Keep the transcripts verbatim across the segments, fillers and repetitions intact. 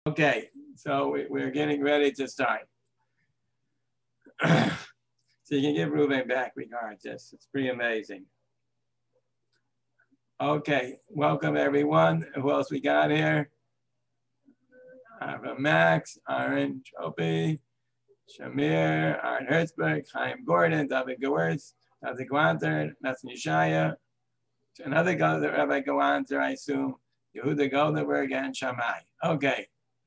Okay, so we, we're getting ready to start. So you can give Ruben back regards. Yes, it's pretty amazing. Okay, welcome everyone. Who else we got here? Aaron Max, Aaron Tropy, Shamir, Aaron Hertzberg, Chaim Gordon, David Gewirtz, David Gwanter, Nathan Yeshaya, another guy, Rabbi Gwanter, I assume, Yehuda Goldenberg, and Shammai. Okay.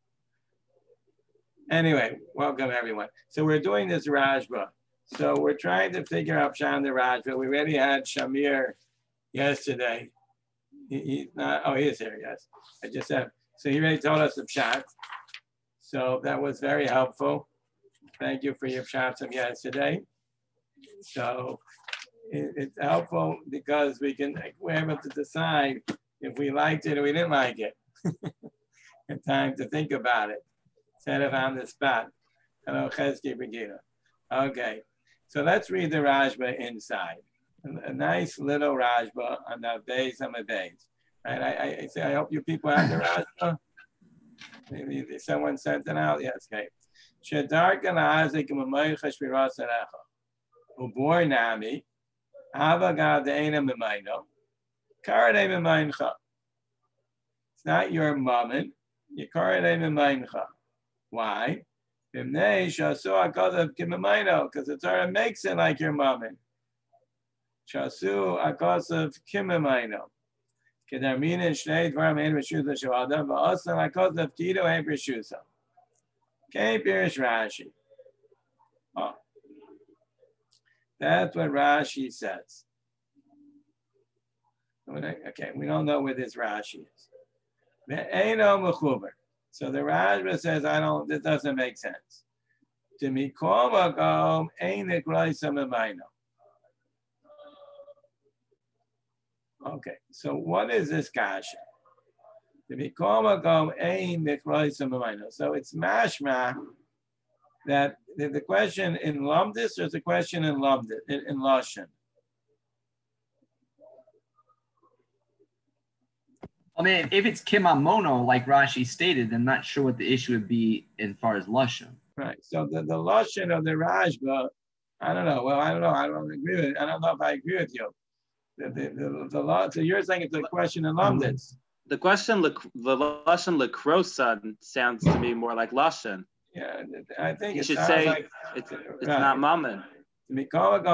Anyway, welcome everyone. So we're doing this Rajba. So we're trying to figure out Pshat the Rajba. We already had Shamir yesterday. He, he's not, oh, he is here, yes. I just said, so he already told us the Pshat. So that was very helpful. Thank you for your Pshat from yesterday. So it, it's helpful because we can, we're able to decide if we liked it or we didn't like it. And time to think about it. Instead of on the spot. Hello, Chesky Brigida. Okay, so let's read the Rajba inside. A, a nice little Rajba on the base on the base. Right? I, I, I say, I hope you people have the Rajba. Maybe someone sent it out. Yes, okay. Shedarkan Azik Mamaycha Shvirasarecha. Ubor Nami. Avaga Deina Memaino. Karade Memaincha. It's not your moment. You Karade Memaincha. Why? Because the Torah makes it like your moment. Shasu akasav kimemaino. Kedarmina shnei dvarim ein reshus l'shavadam va'asam akasav kido ein reshusa. Okay, Pirish Rashi. Oh, that's what Rashi says. Okay, we don't know where this Rashi is. Ve'eino mechuber. So the Rajba says, I don't, this doesn't make sense. To me, Komagom ain't it Okay, so what is this kasha? To me, Komagom ain't it So it's mashma that the, the question in Lumdis or the question in Lumdis, in, in Lashon? I mean, if it's kimamono, like Rashi stated, I'm not sure what the issue would be as far as lashon. Right. So the, the lashon of the Rajba, I don't know. Well, I don't know. I don't agree with it. I don't know if I agree with you. The the the, the law. So you're saying it's a question in Lumdis. The question, the lashon lekrosan sounds to me more like lashon. Yeah, I think you it should sounds say like, it's it's right. Not mammon. It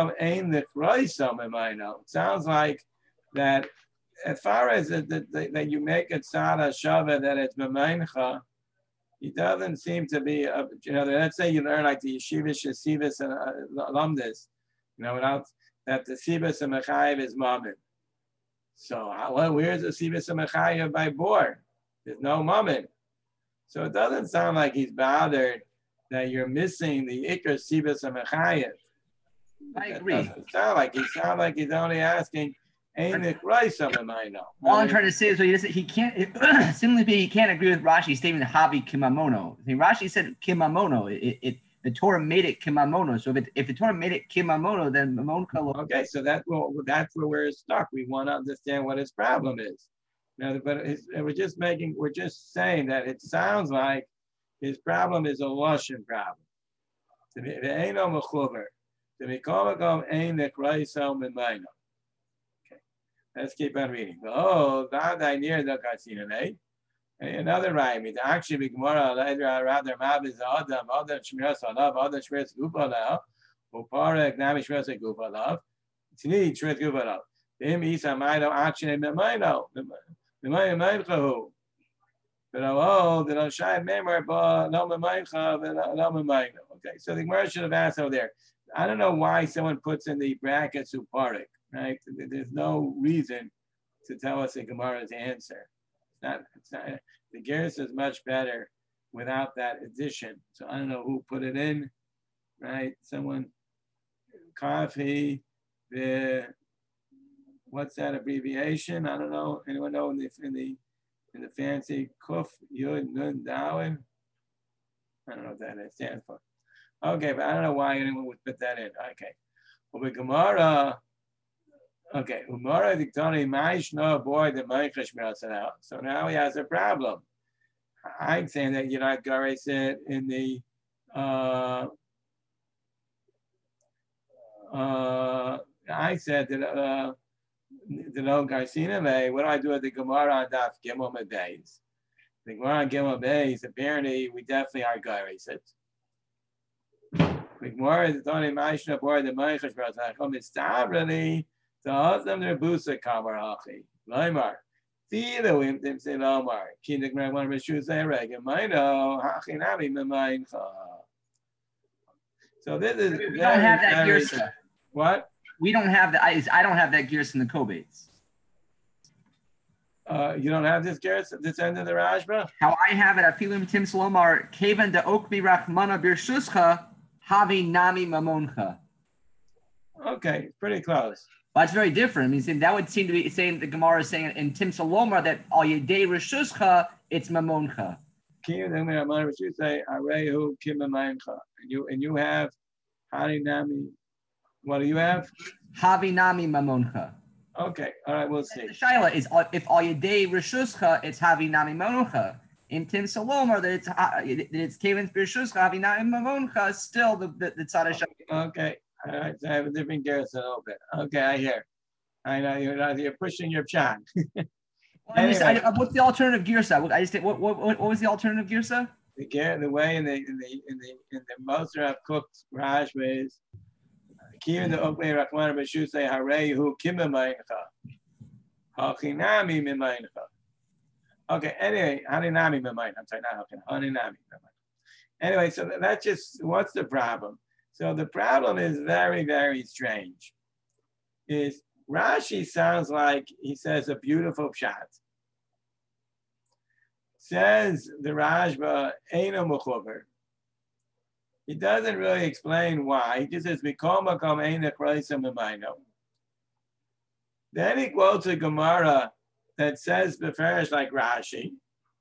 sounds like that. As far as that, that, that you make it tzara shava that it's b'meincha, it doesn't seem to be, a, you know, let's say you learn like the yeshiva, shesivas, and uh, alumnus, you know, without that the sivas and mechayev is mammon. So, well, where's the sivas and mechayev by bor? There's no mammon. So it doesn't sound like he's bothered that you're missing the ikar sivas and mechayev. I agree. It doesn't sound like he sounds like he's only asking. Ain't it right? Something I know. All I'm trying to say is, so he, he can't. It, simply he can't agree with Rashi's statement. Havi kimamono. I mean, Rashi said kimamono. It, it the Torah made it kimamono. So if it, if the Torah made it kimamono, then mamonka. Okay, so that's well, that's where we're stuck. We want to understand what his problem is. Now, but it's, we're just making. We're just saying that it sounds like his problem is a lashon problem. The ain't no mechuber. The mikomagam ain't the kraisel minmayno. Let's keep on reading. Oh, that I near the casino, another rhyme. It's actually big more rather mab is Adam, other Shmiras Alav, other Shmiras Gupalav, Upara, Gnami Shmiras Gupalav, Tini Shmiras Gupalav. Him Isa Mino, actually Mino, Mino Mino. But oh, the Shai Memor, but no Mino, no Mino. Okay, so the Gemara should have asked over there. I don't know why someone puts in the brackets Uparik. Right? There's no reason to tell us the Gemara's answer. It's not, it's not, the Gerus is much better without that addition. So I don't know who put it in, right? Someone, Kafi, the, what's that abbreviation? I don't know. Anyone know in the, in the, in the fancy Kuf, Yud, Nun, Dawin? I don't know what that stands for. Okay, but I don't know why anyone would put that in. Okay. Well, the Gemara, okay, Umara Diktani Maishno boy the Maichesh Mirasana. So now he has a problem. I'm saying that you're not garis it in the uh, uh, I said that uh, the no garsina me. What do I do with the Gemara on Daf Gimel Days? The Gemara on Gimel Days. Apparently, we definitely are garis it. The Gemara is only Maishna board the Meichash Brazachom is Tabrani. So Hasam der Busa Kamar Hachi. Laimar. Tilo Imtim say Lomar. Kindik Mar one Rishu say Regan. Mino Hachinami Memaincha. So this is We very, don't have that very, girsa. what? We don't have that. I, I don't have that girsa in the Kobates. Uh, you don't have this Gertz at this end of the Rajba? How I have it, Afilim Tim Salomar, Kavan de Okmi Rachmana Birshuscha, Havi Nami Mamoncha. Okay, pretty close. Well, that's very different. I mean, see, that would seem to be saying the Gemara is saying in Tim Salomar that all Yedei Rishuscha, it's Mamoncha. You say Arehu Kimamancha. And you and you have Harinami. What do you have? Havi Nami Mamoncha. Okay, all right, we'll see. The Shaila is uh, if all Yedei Rishuscha, it's Havi Nami Mamoncha. In Tim Salomar, that it's uh, it's Kavan's Birshuscha, Havi Nami Mamoncha, still the the, the Tzad Shaila. Okay. All right, so I have a different Gertz a little bit. Okay, I hear. I know you're you're pushing your chat. Well, anyway. just, I, what's the alternative girsa? I just what, what what was the alternative girsa? The ger, the way in the in the in the in the most Rav cooked Rajba is Kiyun the Okmei Rachman B'Shu say Harehu Kimamayincha Hachinami Mimayincha. Okay, anyway, Haninami Mimayin. I'm sorry, not Hachin. Haninami Mimayin. Anyway, so that's just what's the problem? So the problem is very, very strange. Is Rashi sounds like he says a beautiful pshat. Says the Rajba, Eino Mechuber. He doesn't really explain why. He just says, Mikol Makom Eino Chreisa Memayno. Then he quotes a Gemara that says Beferish like Rashi.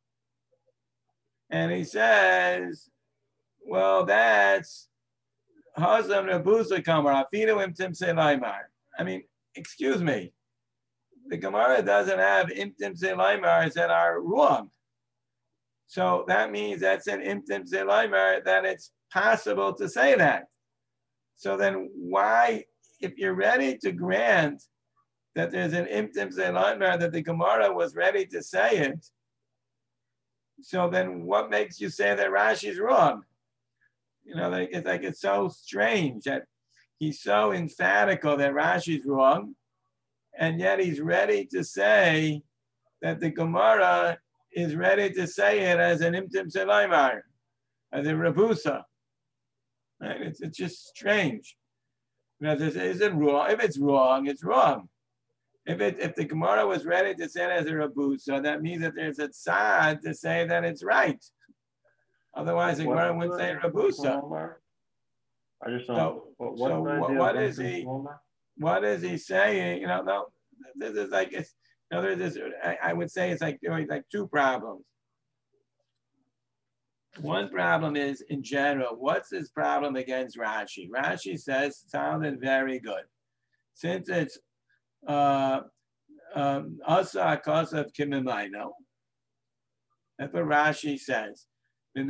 And he says, well, that's Hazam Rabusa Kamar, Afinu Imtim Selaimar. I mean, excuse me. The Gemara doesn't have Imtim Selaimars that are wrong. So that means that's an Imtim Selaimar that it's possible to say that. So then why, if you're ready to grant that there's an Imtim Selaimar that the Gemara was ready to say it, so then what makes you say that Rashi's wrong? You know, like it's like it's so strange that he's so emphatical that Rashi's wrong, and yet he's ready to say that the Gemara is ready to say it as an Imtim Selaimar, as a Rabusa. Right? It's, it's just strange. You know, this isn't wrong. If it's wrong, it's wrong. If it if the Gemara was ready to say it as a Rabusa, that means that there's a tzad to say that it's right. Otherwise, the Gemara wouldn't say Rabusa. I just don't. So, what, so what, what is he? What is he saying? You know, no, this is like it's. You know, there's this. I, I would say it's like doing like two problems. One problem is in general. What's his problem against Rashi? Rashi says sounded very good, since it's uh, um, asa akasav kimimayno. That's what Rashi says. So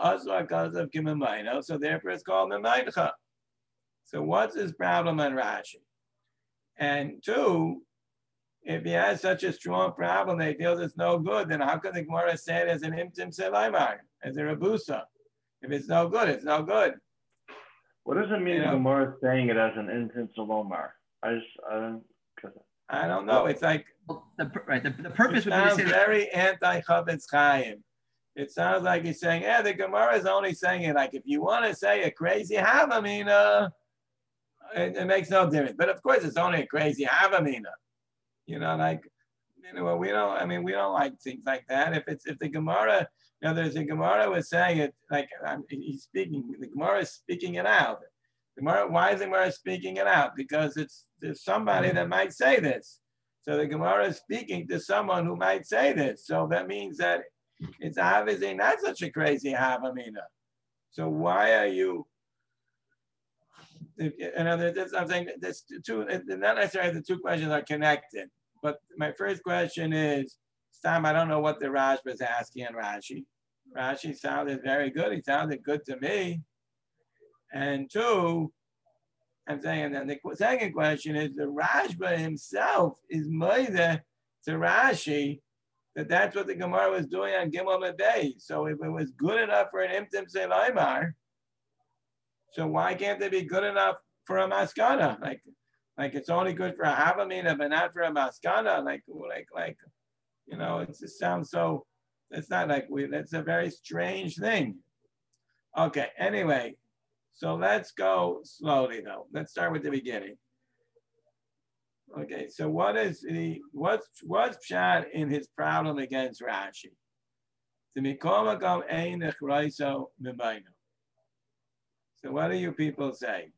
therefore it's called Memaincha. So what's his problem on Rashi? And two, if he has such a strong problem that he feels it's no good, then how can the Gemara say it as an Imtim Selaimar, as a Rabusa? If it's no good, it's no good. What does it mean you the know? Gemara is saying it as an Imtim Selaimar? I just, I don't, I don't know. It's like, Well, the, right, the, the purpose it would be to sounds say that, very anti-Chavetz Chaim. It sounds like he's saying, yeah, the Gemara is only saying it like if you want to say a crazy Havamina, it, it makes no difference. But of course, it's only a crazy Havamina. You know, like, you know, we don't, I mean, we don't like things like that. If it's, if the Gemara, you know, there's a Gemara was saying it, like, um, he's speaking, the Gemara is speaking it out. The Gemara, why is the Gemara speaking it out? Because it's, there's somebody that might say this. So the Gemara is speaking to someone who might say this. So that means that it's obviously not such a crazy Havamina. So why are you, if, you know, this, I'm saying this two, not necessarily the two questions are connected, but my first question is, Stam, I don't know what the Rajba is asking on Rashi. Rashi sounded very good. He sounded good to me. And two, I'm saying, and the second question is the Rashba himself is Moida to Rashi that that's what the Gemara was doing on Gimel Mebei. So if it was good enough for an Imtim Selaimar, so why can't it be good enough for a Maskana? Like, like it's only good for a Havamina, but not for a Maskana. Like, like, like, you know, it just sounds so. It's not like we. That's a very strange thing. Okay. Anyway. So let's go slowly though. Let's start with the beginning. Okay, so what is the what's what's Pshat in his problem against Rashi? The Mikomagam Einich Raiso Mimaino. So what do you people say?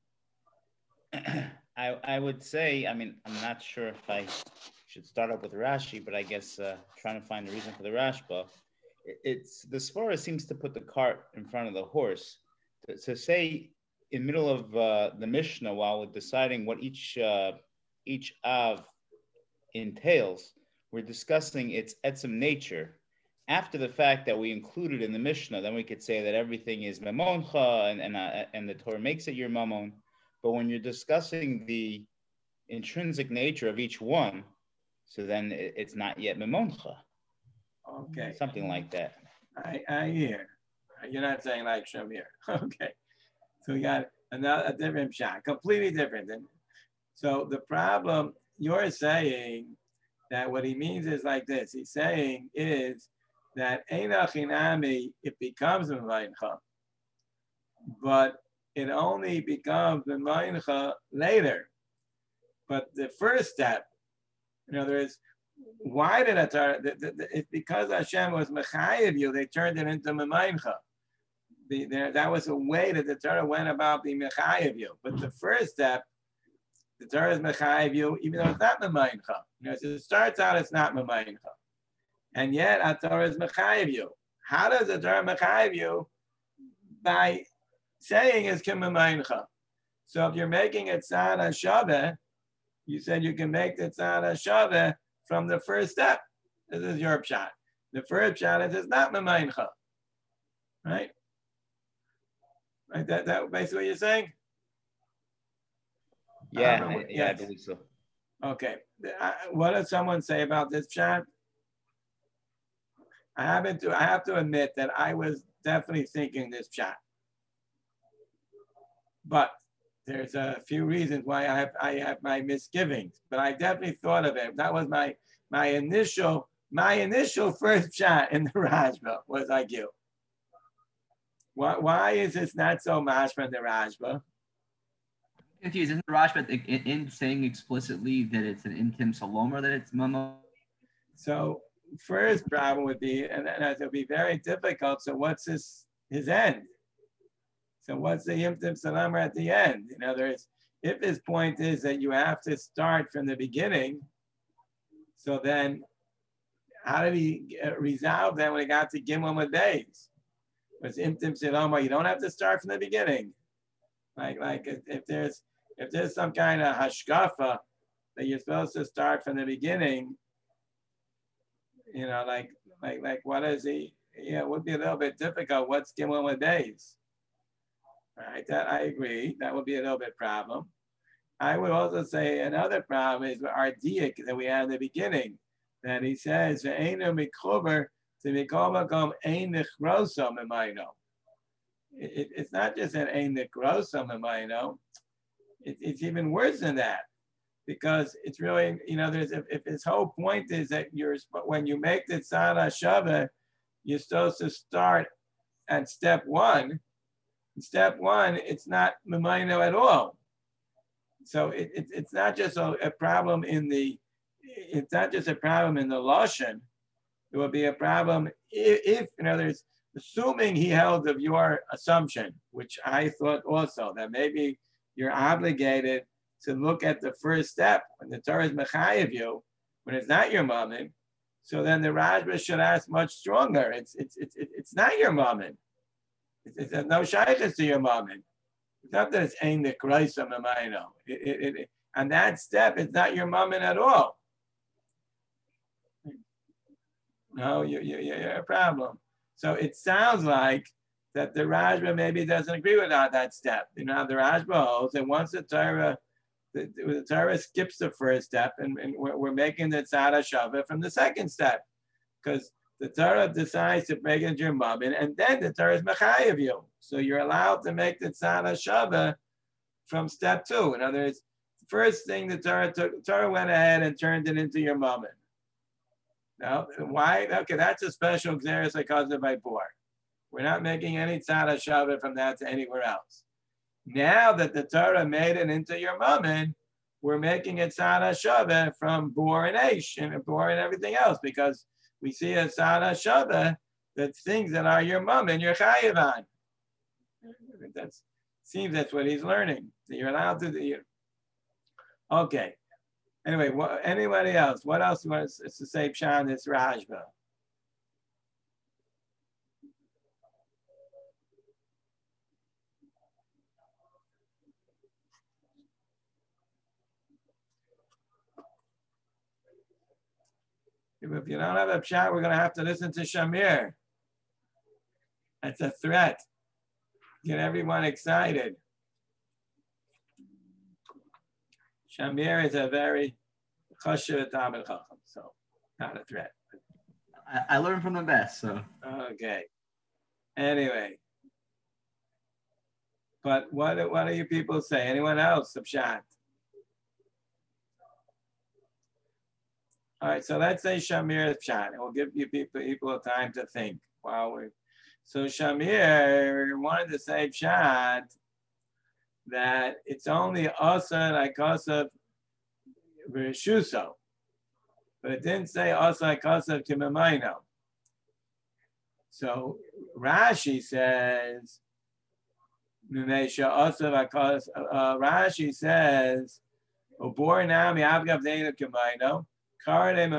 I I would say, I mean, I'm not sure if I should start up with Rashi, but I guess uh, trying to find the reason for the Rashba. It's the Svara seems to put the cart in front of the horse. To, to say in middle of uh, the Mishnah, while we're deciding what each uh, each Av entails, we're discussing its etzem nature. After the fact that we included in the Mishnah, then we could say that everything is Mamoncha and and, uh, and the Torah makes it your Mamon. But when you're discussing the intrinsic nature of each one, so then it, it's not yet Mamoncha. Okay. Something like that. I, I hear. You're not saying like Shamir. Okay. So we got another a different shot, completely different. And so the problem you're saying that what he means is like this. He's saying is that Einachinami, it becomes Memaincha, but it only becomes Memaincha later. But the first step, in other words, why did it turn? It's because Hashem was Mechayev you, they turned it into Memaincha. The, there, that was a way that the Torah went about being Mechayev you. But the first step, the Torah is Mechayev you, even though it's not Memaincha. You know, so it starts out, it's not Memaincha. And yet, the Torah is Mechayev you. How does the Torah Mechayev you? By saying it's Kim Memaincha. So if you're making it Tzad HaShaveh, you said you can make the Tzad HaShaveh from the first step. This is your pshat. The first pshat is it's not Memaincha. Right? Right, that that basically what you're saying? Yeah, I I, yeah, yes. I believe so. Okay. I, what does someone say about this chat? I haven't to I have to admit that I was definitely thinking this chat. But there's a few reasons why I have I have my misgivings. But I definitely thought of it. That was my my initial my initial first chat in the Rashba was like you. Why, why is this not so mashma in the Rashba? Confused. Isn't the Rashba in, in saying explicitly that it's an intim salomer, that it's mama? So first problem would be, and, and it would be very difficult. So what's his his end? So what's the intim salomer at the end? In other words, if his point is that you have to start from the beginning, so then how did he resolve that when he got to Gimel Madays? Was Imtim Siloma, you don't have to start from the beginning. Like, like if, if there's if there's some kind of hashkafa that you're supposed to start from the beginning, you know, like like like what is he? Yeah, it would be a little bit difficult. What's Gimel days? Right, that I agree. That would be a little bit problem. I would also say another problem is our diak that we had in the beginning, that he says ve'enu mikrover. It's not just an ein nikrosa memayno. It's even worse than that, because it's really, you know, there's if, if his whole point is that you're when you make the tzad hashaveh, you're supposed to start at step one. Step one, it's not memayno at all. So it, it, it's not just a, a problem in the, it's not just a problem in the lashon. It would be a problem if, if, in other words, assuming he held of your assumption, which I thought also, that maybe you're obligated to look at the first step when the Torah is mechayev you, when it's not your mammon. So then the Rashba should ask much stronger. It's it's it's it's not your mammon. It's, it's no shaykhs to your mammon. It's not that it's ein the kraisa memayno. It, it, it, on that step, it's not your mammon at all. No, you, you, you're a problem. So it sounds like that the Rashba maybe doesn't agree with that, that step. You know, the Rashba holds that once the Torah, the, the Torah skips the first step, and, and we're, we're making the Tzara Shava from the second step, because the Torah decides to make it your mammon, and then the Torah is mechayev you. So you're allowed to make the Tzara Shava from step two. In other words, the first thing the Torah took, the Torah went ahead and turned it into your mammon. Now, why? Okay, that's a special Xeris Akaza by Bor. We're not making any Tzara Shava from that to anywhere else. Now that the Torah made it into your mammon, we're making it Tzara Shava from Bor and Aish and Bor and everything else, because we see a Tzara Shava that's things that are your mammon, you're chayiv on. That seems that's what he's learning. So you're allowed to do. Okay. Anyway, what, anybody else? What else you want to say, Pshan, this Rashba? If you don't have a Pshat, we're going to have to listen to Shamir. That's a threat. Get everyone excited. Shamir is a very chashuv Talmid Chacham, so not a threat. I, I learned from the best, so. Okay. Anyway. But what, what do you people say? Anyone else? Pshat? All right, so let's say Shamir's Pshat, and we'll give you people, people time to think while we. So Shamir wanted to say Pshat that it's only Asa and Ikasav Rishuso, but it didn't say Asa Ikasav Kimamaino. So Rashi says, Mimesha Asa Ikasav. Rashi says, Obor Nami Avgav Deina Kimaino. I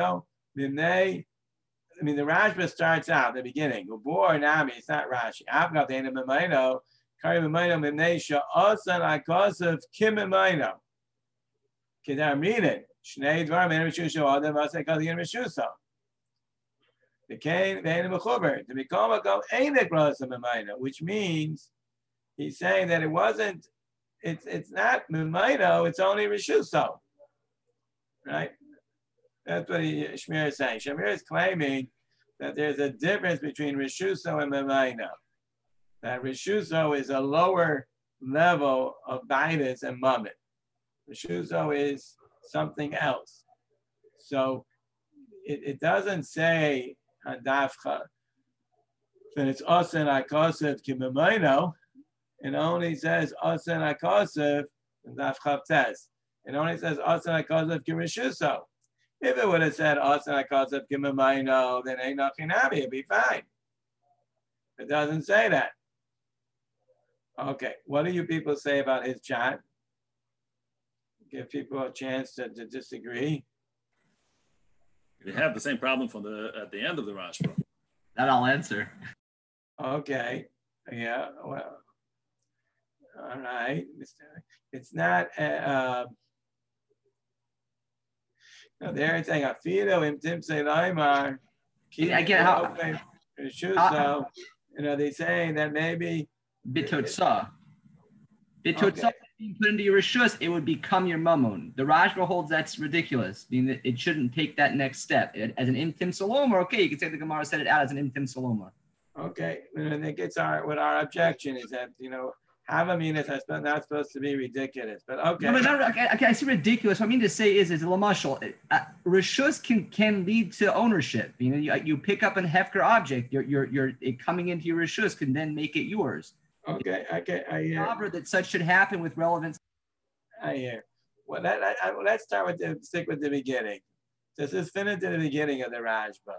mean, the Rashba starts out the beginning. Ubor Nami, it's not Rashi. Avgav Deina Mamaino. Kari Mamaino Mimnesha Osan Akasav Kimamaino. Kedar Mirin. Shnei Dvar Men Rishusha Adam Asa Kazi and Rishusa. The Kain Vein Mechuber. To become a go Ainek Rasa Mamaino, which means he's saying that it wasn't, it's it's not Mamaino, it's only Rishusa. Right? That's what he, Shmir is saying. Shmir is claiming that there's a difference between Rishuso and Memaino. That Rishuso is a lower level of Baitis and Mammon. Rishuso is something else. So it, it doesn't say on Dafcha that it's Osen Akosef ki Memaino. It only says Osen Akosef in Dafcha Tes. It only says Osen Akosef ki Rishuso. If it would have said Asa Akasav Kimamaino, then ain't nothing happy, it'd be fine. It doesn't say that. Okay, what do you people say about his chat? Give people a chance to, to disagree. We have the same problem from the at the end of the Rashba. That I'll answer. Okay, yeah, well, all right. It's not. Uh, No, they're saying Afido im Timsei Laimar. I get how. So, you know, they're saying that maybe Bitotza. Bitotza Okay. being put into your rishus, it would become your mammon. The Rashba holds that's ridiculous, meaning that it shouldn't take that next step. It, as an intim salomar, okay, you can say the Gemara said it out as an intim salomar. Okay, and I think it's our what our objection is that you know Havaminas is not supposed to be ridiculous, but okay. No, but not, okay, okay, I see ridiculous. What I mean to say is, is a lamashal. Uh, rishus can can lead to ownership. You know, you, you pick up an hefker object, you're you're you're it coming into your rishus can then make it yours. Okay, okay, I hear. It's that such should happen with relevance. I hear. Well, that, I, I, let's start with the stick with the beginning. This is finished to the beginning of the Rashba.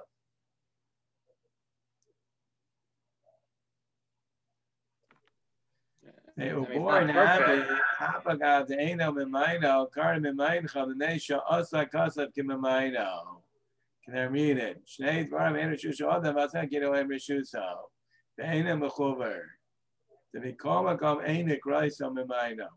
They were born happy. Hapagav the Eino Mimaino, Kar Mimaincha, the Nesha, Osa Kasav Kimaino. Can I read it? Shnei Dvarim Enrishusha Adam Vasa Gino Enrishuso. The Eino Mechuver. The Mikomakam Einik Raiso Mimaino.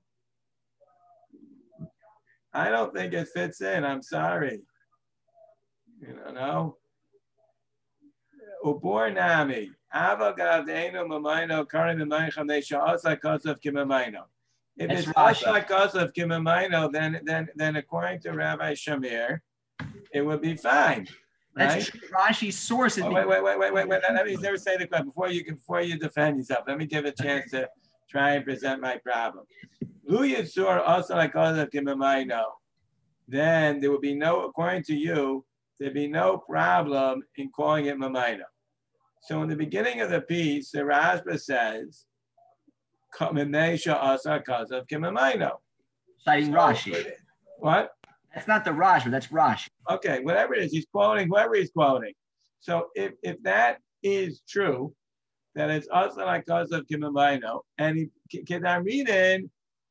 I don't think it fits in. I'm sorry. You know, no. Ubor nami. Avagav de'enu mamayno karim mamaycham neisha asa kasav kimamayno. If That's it's Rashi. asa kasav kimamayno, then then then according to Rabbi Shamir, it would be fine. That's Right? true. Rashi's source is Oh, wait, wait, wait, wait, wait, wait. Let me never say the question before you can before you defend yourself. Let me give a chance to try and present my problem. Lu Yitzur also like other Kimamayno. Then there would be no, according to you, there'd be no problem in calling it Mamayno. So in the beginning of the piece, the Rashba says, Kamimesha Asa Kazav Kimamayno. citing Rashi. What? That's not the Rashi, that's Rashi. Okay, whatever it is, he's quoting whoever he's quoting. So if, if that is true, that it's also like cause of Kimamayno, and he can I read in,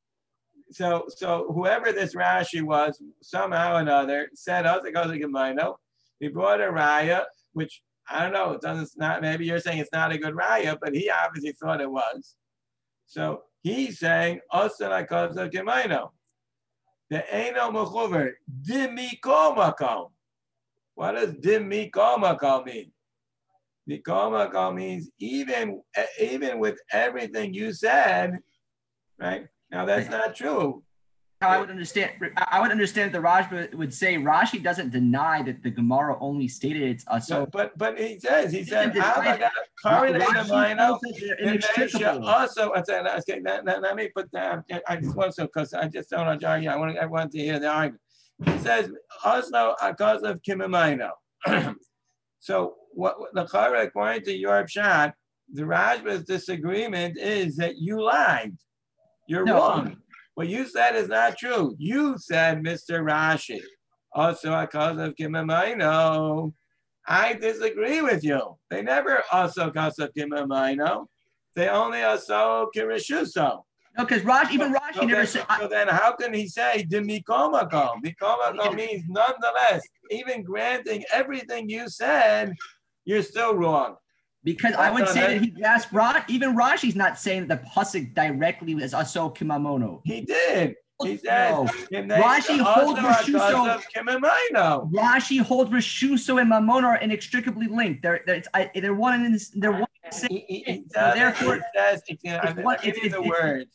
so so whoever this Rashi was, somehow or another, said also cause of Kimamayno, he brought a raya, which I don't know, it doesn't it's not maybe you're saying it's not a good raya, but he obviously thought it was. So he's saying also like cause of Kimamayno. The Eino Mechuver, Dimiko Makom. What does Dimiko Makom mean? Dimiko Makom means even, even with everything you said, right? Now that's not true. How I would understand, I would understand that the Rashi would say Rashi doesn't deny that the Gemara only stated it's a so. But, but but he says he said Rashi inextricable. also. I said okay. Let, let, let me put that. I just want to because I just don't want to argue. I want everyone to hear the argument. He says also because of Kimamayno. So what the Chara, according to your shot, the Rashba's disagreement is that you lied. You're No. wrong. What you said is not true. You said, Mister Rashi, also because of Kimamayno. I disagree with you. They never also because of Kimamayno. They only also Kirishuso. No, because Rashi, even Rashi So never then, said. so then how can he say Dimikomako? Mikomako means nonetheless, even granting everything you said, you're still wrong. Because I would say that he asked Rashi, even Rashi's not saying that the pasuk directly is aso kimamono. He did. He said, No. "And Rashi they holds also Rishuso- because of Kimamayno." Rashi holds Rishuso and Mamono are inextricably linked. They're they're, it's, I, they're one in this, they're one in the same. He, he, he So does, therefore, he says, it's, you know, it's I'm what- giving you it's- the it's- words.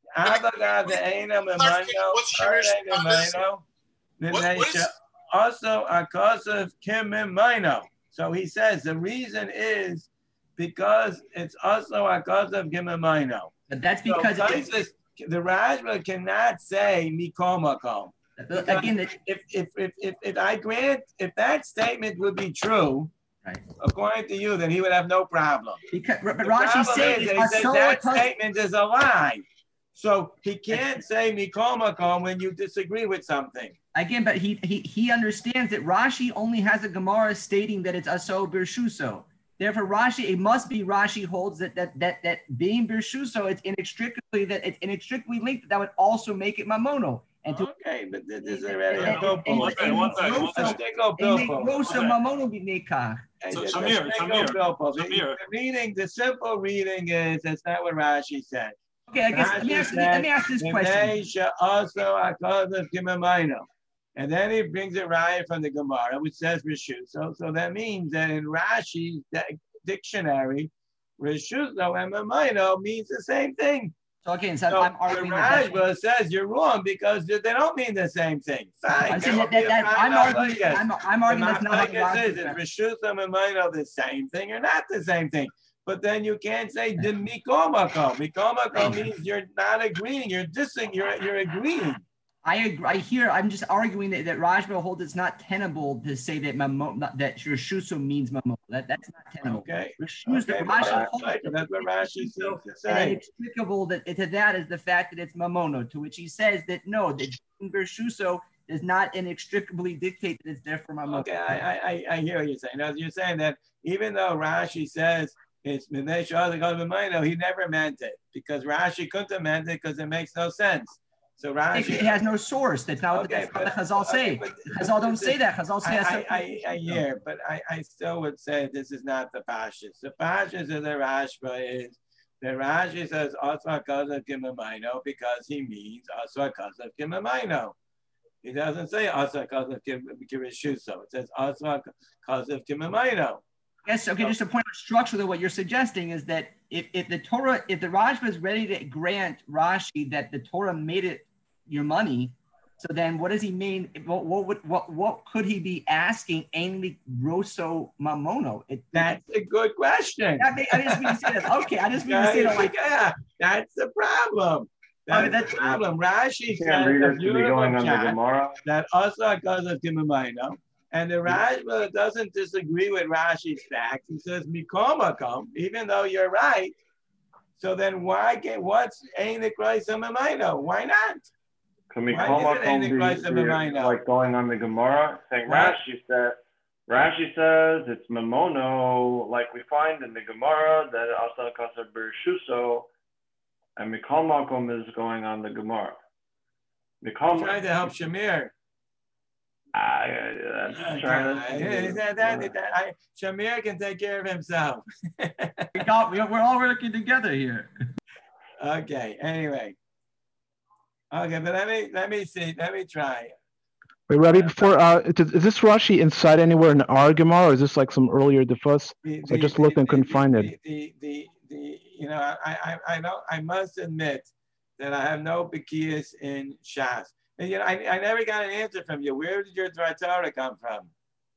Abagad Eina Mamayno, Arne Mamayno, Vinesha, also because of Kimamayno. So he says the reason is because it's also because of Kimamayno. but that's because so, it- Isis, the Rajma cannot say Mikomakom. again, that If, if, if, if, if I grant, if that statement would be true, right. according to you, then he would have no problem. Because but The Rashi problem saying is it's that he says aso that because- statement is a lie. So he can't say Mikomakom when you disagree with something. again, but he he he understands that Rashi only has a Gemara stating that it's aso birshuso. Therefore, Rashi, it must be Rashi holds that that that that being birshuso, it's inextricably that it's inextricably linked. That would also make it mamono. And to Okay, but this is already a and- pilpul. and- One second, one second, one Let's second. take a and make pilpul. rosa Okay. mamono b'nekach. So, Let's Shamir, take a Shamir, pilpul. The- Shamir. The reading, the simple reading is that's not what Rashi said. Okay, I guess let me ask let me ask this question. Menesha also akad of Kimamayno. And then he brings a raya from the Gemara, which says Rishus. So, so that means that in Rashi's di- dictionary, Rishuso and Mamayno means the same thing. So again, so So I'm the arguing that. Rajba says you're wrong because they don't mean the same thing. Fine. I'm there saying will that, be that, a that I'm fine arguing. machlokes. I'm, I'm arguing that's not how the The machlokes Rashi is, is Rishuso and Mamayno the same thing or not the same thing? But then you can't say the mikomako. Mikomako means you're not agreeing. You're dissing. You're you're agreeing. I agree. I hear. I'm just arguing that, that Rajba holds it's not tenable to say that mamo, that Rishuso means mamo. That that's not tenable. Okay. Rishuso, Okay, Rashi but holds right, that that's what Rashi seems to and say. inexplicable that to that is the fact that it's mamono. To which he says that no, that Rishuso does not inextricably dictate that it's there for mamono. Okay, I, I I hear what you're saying. Now you're saying that even though Rashi says it's Minesh Adagav he never meant it because Rashi couldn't have meant it because it makes no sense. So It, Rashi. it has no source. That's not what Okay, the, that's but- what the Chazal say. okay, but- Chazal don't say that. Chazal say I, I, I, I hear, but I, I still would say this is not the Pashas. The Pashas of the Rashba is the Rashi says also because of Kimamayno because he means also because of Kimamayno. He doesn't say also because of Kirishuso. It says also because of Kimamayno. Yes, okay, just to point out structurally, what you're suggesting is that if, if the Torah, if the Rashba is ready to grant Rashi that the Torah made it your money, so then what does he mean? What what what what, what could he be asking? Ainly grosso mamono. It, That's a good question. I, I just mean to say that. Okay, I just mean to say that. Like, yeah, that's the problem. That's, I mean, that's the problem. Rashi Can't says read a it to be beautiful going on the chat Gemara. that also goes of Kimamayno. And the Rashba doesn't disagree with Rashi's facts. He says, Mikomakom, even though you're right. So then why get what's Ein Nikraisa? Why not? Can we Why call is it Makom Ein be, Nikraisa be Mamaino? like going on the Gemara? Saying Right. Rashi said, Rashi says it's Mamono, like we find in the Gemara that Asa Kasar Bershuso, and Mikal Makom is going on the Gemara. I'm trying to help Shamir. I, that's trying Okay. to, That- that- that- I- Shamir can take care of himself. we got, we're we're all working together here. Okay, anyway. Okay, but let me let me see. Let me try. Wait, Rabbi, before, uh, is is this Rashi inside anywhere in our Gemara, or is this like some earlier defus? The, So I just looked and couldn't the, find the, it. The, the, the, you know, I, I, I don't, I must admit that I have no bekias in Shas. And, you know, I, I never got an answer from you. Where did your Dvar Torah come from?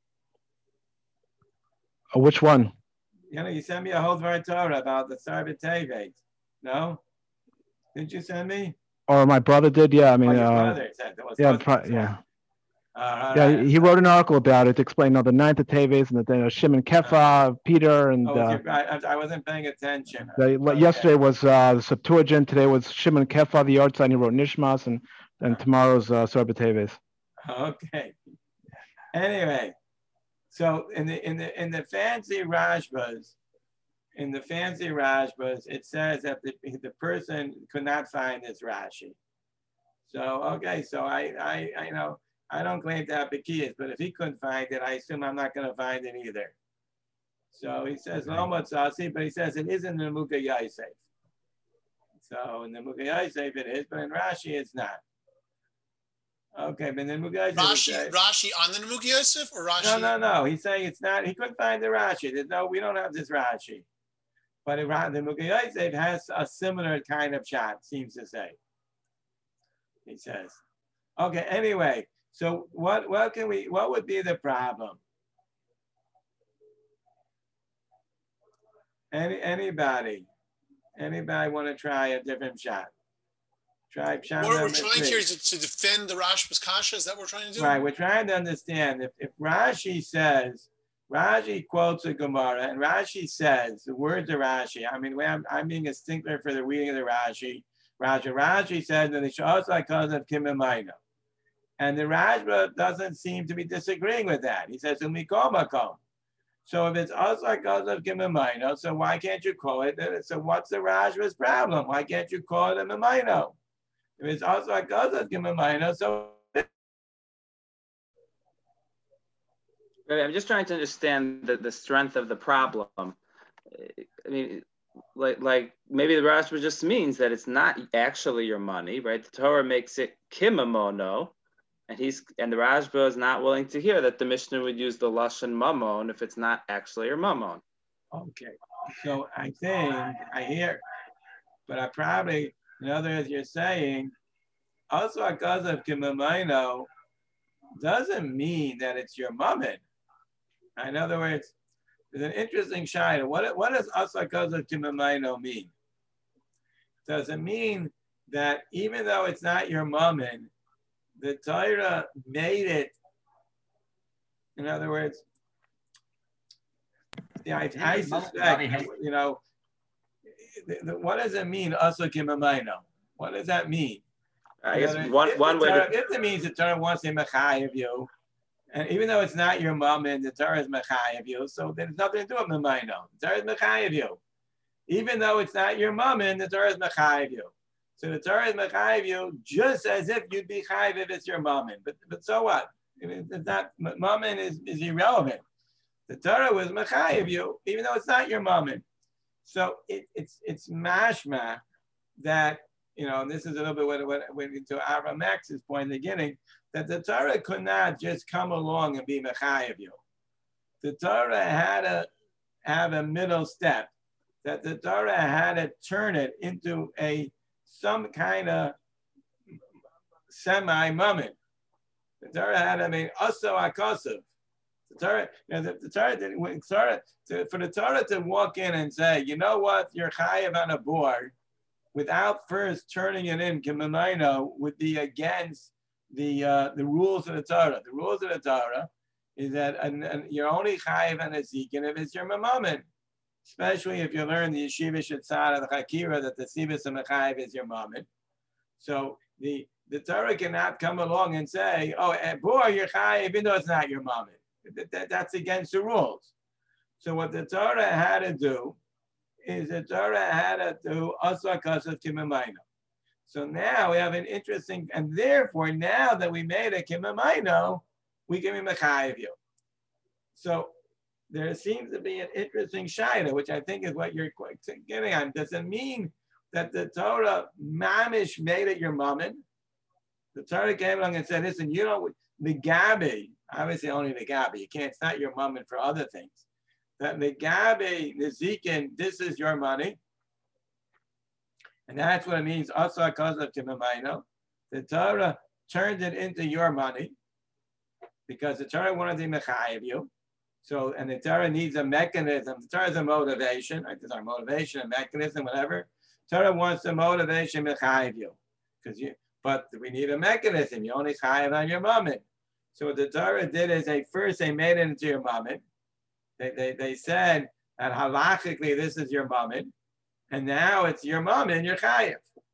Uh, which one? You know, you sent me a whole Dvar Torah about the Sarbat Tevet. No? Didn't you send me? Or my brother did? Yeah, I mean, Oh, your uh, brother sent it. Well, yeah, so- pro- so- yeah. Uh, Yeah, right. he he wrote an article about it to explain all the ninth of Teves and the uh, Shimon Kefa, Peter, and Oh, was uh, your- I, I wasn't paying attention. the, Okay. yesterday was uh, the Septuagint, today was Shimon Kefa, the art sign, he wrote Nishmas, and, and tomorrow's uh, Sarbat Teves. Okay. Anyway, so in the in the in the fancy Rashbas, in the fancy Rashbas, it says that the, the person could not find this Rashi. So okay, so I I I you know I don't claim to have Bekiyas, but if he couldn't find it, I assume I'm not going to find it either. So he says Lo Matzasi, but he says it is in the Mukha Yosef. So in the Mukha Yosef it is, but in Rashi it's not. Okay, but then Mukha Yosef Rashi, says- Rashi on the Nemuch Yosef or Rashi? No, no, no. He's saying it's not. He couldn't find the Rashi. There's no. We don't have this Rashi. But it, the Mukha Yosef has a similar kind of shot. Seems to say. He says. Okay. Anyway, so what? What can we? What would be the problem? Any anybody? Anybody want to try a different shot? Try shot What we're number trying three. here is to defend the Rashba's kasha. Is that what we're trying to do? Right, we're trying to understand if, if Rashi says, Rashi quotes a Gemara, and Rashi says, the words of Rashi, I mean, I'm, I'm being a stickler for the reading of the Rashi. Rashi, Rashi says that it's also because of Kimamayno. And the Rashba doesn't seem to be disagreeing with that. He says, Umikomakom. So if it's also because of Kimamayno, so why can't you call it? So what's the Rashba's problem? Why can't you call it a Mamayno? If it's also because of Kimamayno, so Right, I'm just trying to understand the, the strength of the problem. I mean, like, like maybe the Rashba just means that it's not actually your money, right? The Torah makes it kimamono, and he's and the Rashba is not willing to hear that the Mishnah would use the lashon mamon if it's not actually your mamon. okay. So I think I hear, but I probably, in other words, you're saying also because of kimamayno doesn't mean that it's your mammon. In other words, there's an interesting shayla. What, what does also because of kimamayno mean? Does it mean that even though it's not your mammon, the Torah made it? In other words, yeah, I, I suspect, you know, the, the, what does it mean, also kimamayno? What does that mean? I guess You know, one if one the way Torah, to if it means the Torah wants to mechay of you, and even though it's not your mom and the Torah is mechay of you, so there's nothing to do with memayno. The Torah is mechay of you, even though it's not your mom and the Torah is mechay of you. So the Torah is mechay of you, just as if you'd be chayiv if it's your mom. But but so what? It's not mom is is irrelevant. The Torah was mechay of you, even though it's not your mom. So it, it's it's mashma that. You know, and this is a little bit what, what, what to Avram Max's point in the beginning, that the Torah could not just come along and be mechay of you. The Torah had to have a middle step, that the Torah had to turn it into a some kind of semi-moment. The Torah had to make also akosiv. The Torah, you know, the, the Torah didn't. When Torah, to, for the Torah to walk in and say, you know what, you're chayav on a board, without first turning it in, Kimamaino, would be against the uh, the rules of the Torah. The rules of the Torah is that and, and you're only chayav and a zikin if it's your mamamin, especially if you learn the yeshiva shetzad the chakira that the sivas and mechayiv is your mammon. So the the Torah cannot come along and say, oh, boy, you're chayav, even though it's not your mammon. That, that, that's against the rules. So what the Torah had to do is the Torah had to do asa kasav kimamayno. So now we have an interesting, and therefore now that we made a kimamayno, we can be mechayiv you. So there seems to be an interesting shaila, which I think is what you're getting on. Does it mean that the Torah mamish made it your mammon? The Torah came along and said, listen, you know, the gabi, obviously only the gabi, you can't, it's not your mammon for other things. That the gabi, the zikin, this is your money. And that's what it means, asa kazav kimamayno. The Torah turned it into your money because the Torah wanted to mechayiv you. So, and the Torah needs a mechanism. The Torah is a motivation. Right? There's our motivation, a mechanism, whatever. Torah wants the motivation mechayiv you, because you. But we need a mechanism. You only chayiv on your mammon. So what the Torah did is they first they made it into your mammon. They they they said that halachically this is your mammon, and now it's your mammon, your chayiv.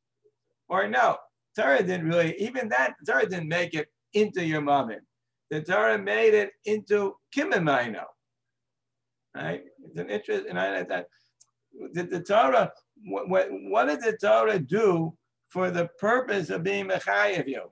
Or no, Torah didn't really even that. Torah didn't make it into your mammon. The Torah made it into kimamayno. Right? It's an interest, and I that did the Torah. What, what, what did the Torah do for the purpose of being mechayiv you?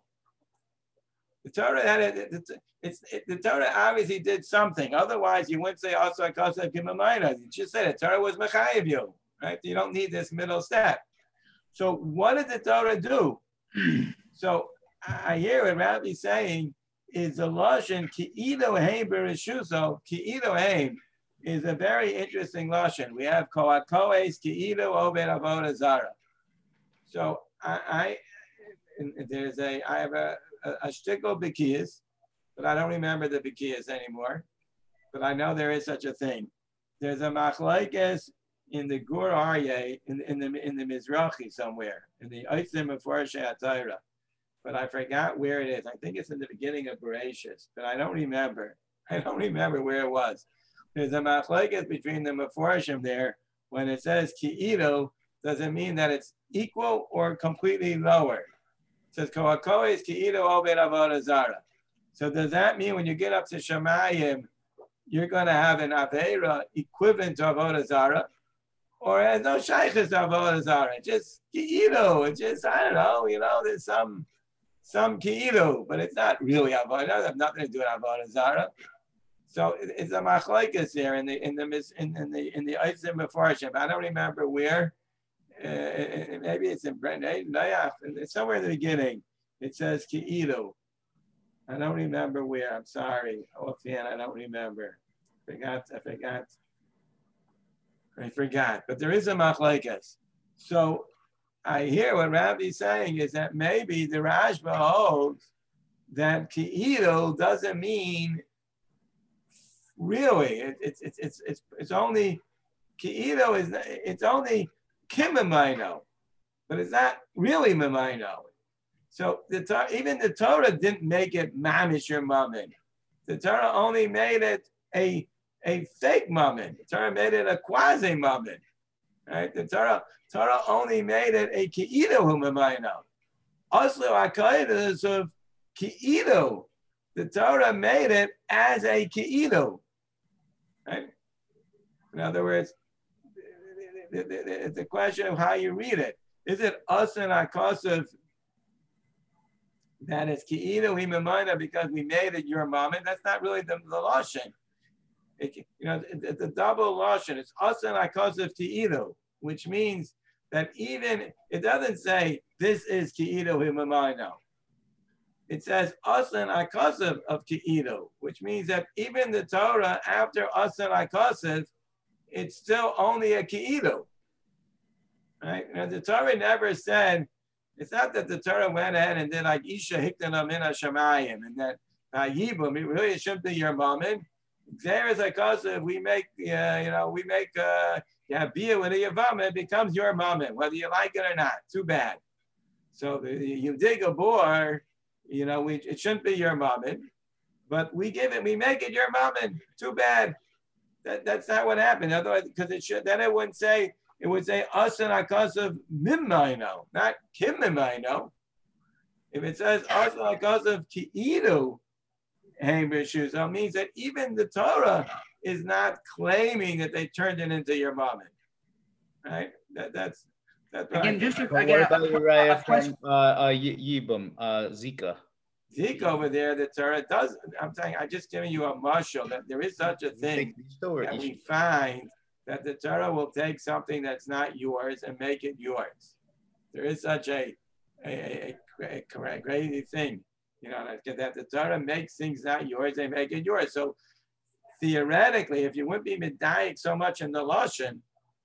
The Torah had it. It's, it's it, the Torah obviously did something. Otherwise, you wouldn't say also kasav kimamayno. You just said it. Torah was mechayiv you. Right? You don't need this middle step. So what did the Torah do? So I hear what Rabbi's saying. Is the lashon ki'ido heim bereshuso. Ki'ido heim is a very interesting lashon. We have koakoes ki'ido obed avodah zara. So I, I and there's a I have a a, a shtickle bikiyas, but I don't remember the bikiyas anymore. But I know there is such a thing. There's a machlokes in the Gur Aryeh in in the in the Mizrahi somewhere in the Eitzim of Forshei HaTorah. But I forgot where it is. I think it's in the beginning of Bereshis, but I don't remember. I don't remember where it was. There's a machlokes between the Meforshim there. When it says ki'ido, doesn't mean that it's equal or completely lower. It says koakoes ki'ido obed avodah zara. So does that mean when you get up to Shemayim, you're going to have an aveira equivalent to avodah zara, or it has no shaykhis to avodah zara? Just ki'ido. It's just I don't know. You know, there's some. Some ki'ilu, but it's not really avodah. It doesn't have nothing to do with avodah zara. So it, it's a machlokes there in the in the in, in the in the Eitzim Mefarshim. I don't remember where. Uh, maybe it's in Brendan. It's somewhere in the beginning. It says ki'ilu. I don't remember where. I'm sorry. Offhand, I don't remember. Forgot. I forgot. I forgot. But there is a machlokes. So. I hear what Rabbi's saying is that maybe the Rashba holds that ki'ido doesn't mean really. It, it's it's it's it's it's only ki'ido is it's only kimamayno, but it's not really mamayno. So the even the Torah didn't make it mamish your mammon. The Torah only made it a a fake mammon. The Torah made it a quasi mammon. Right? The Torah, Torah only made it a ki'ido humamayno. Also, akaidas of ki'ido. The Torah made it as a ki'ido. Right? In other words, it's a question of how you read it. Is it us and akasav that it's ki'ido humamayno because we made it your mammon? That's not really the, the lashon. It, you know, it, it's a double lashon. It's asan akasav ki'ido, which means that even it doesn't say this is ki'ido himamayno. It says asan akasav of ki'ido, which means that even the Torah after asan akasav, it's still only a ki'ilu. Right? Now, the Torah never said, it's not that the Torah went ahead and did like Isha Hiktana Mina Shamayim and that Yibum, it really shouldn't be your mammon. Xeris Akasa, we make, uh, you know, we make, uh, yeah, beer with a Yavama, it becomes your mammon, whether you like it or not. Too bad. So the, you dig a bore, you know, we, it shouldn't be your mammon, but we give it, we make it your mammon. Too bad. That, that's not what happened. Otherwise, because it should, then it wouldn't say, it would say us and Akasav Mimmaino, not Kim Mimmaino. If it says us and Akasav Ki'idu, it means that even the Torah is not claiming that they turned it into your mammon, right? That, that's that's right. Again, just to, But again, what about a- your a- a raya question- from uh, uh, Yi- Yibum, uh, Zika? Zeke over there, the Torah does. I'm saying, I just giving you a marshal that there is such a thing that we find that the Torah will take something that's not yours and make it yours. There is such a a, a, a, a crazy thing. You know, that the Torah makes things not yours, they make it yours. So theoretically, if you wouldn't be medayik so much in the Lashon,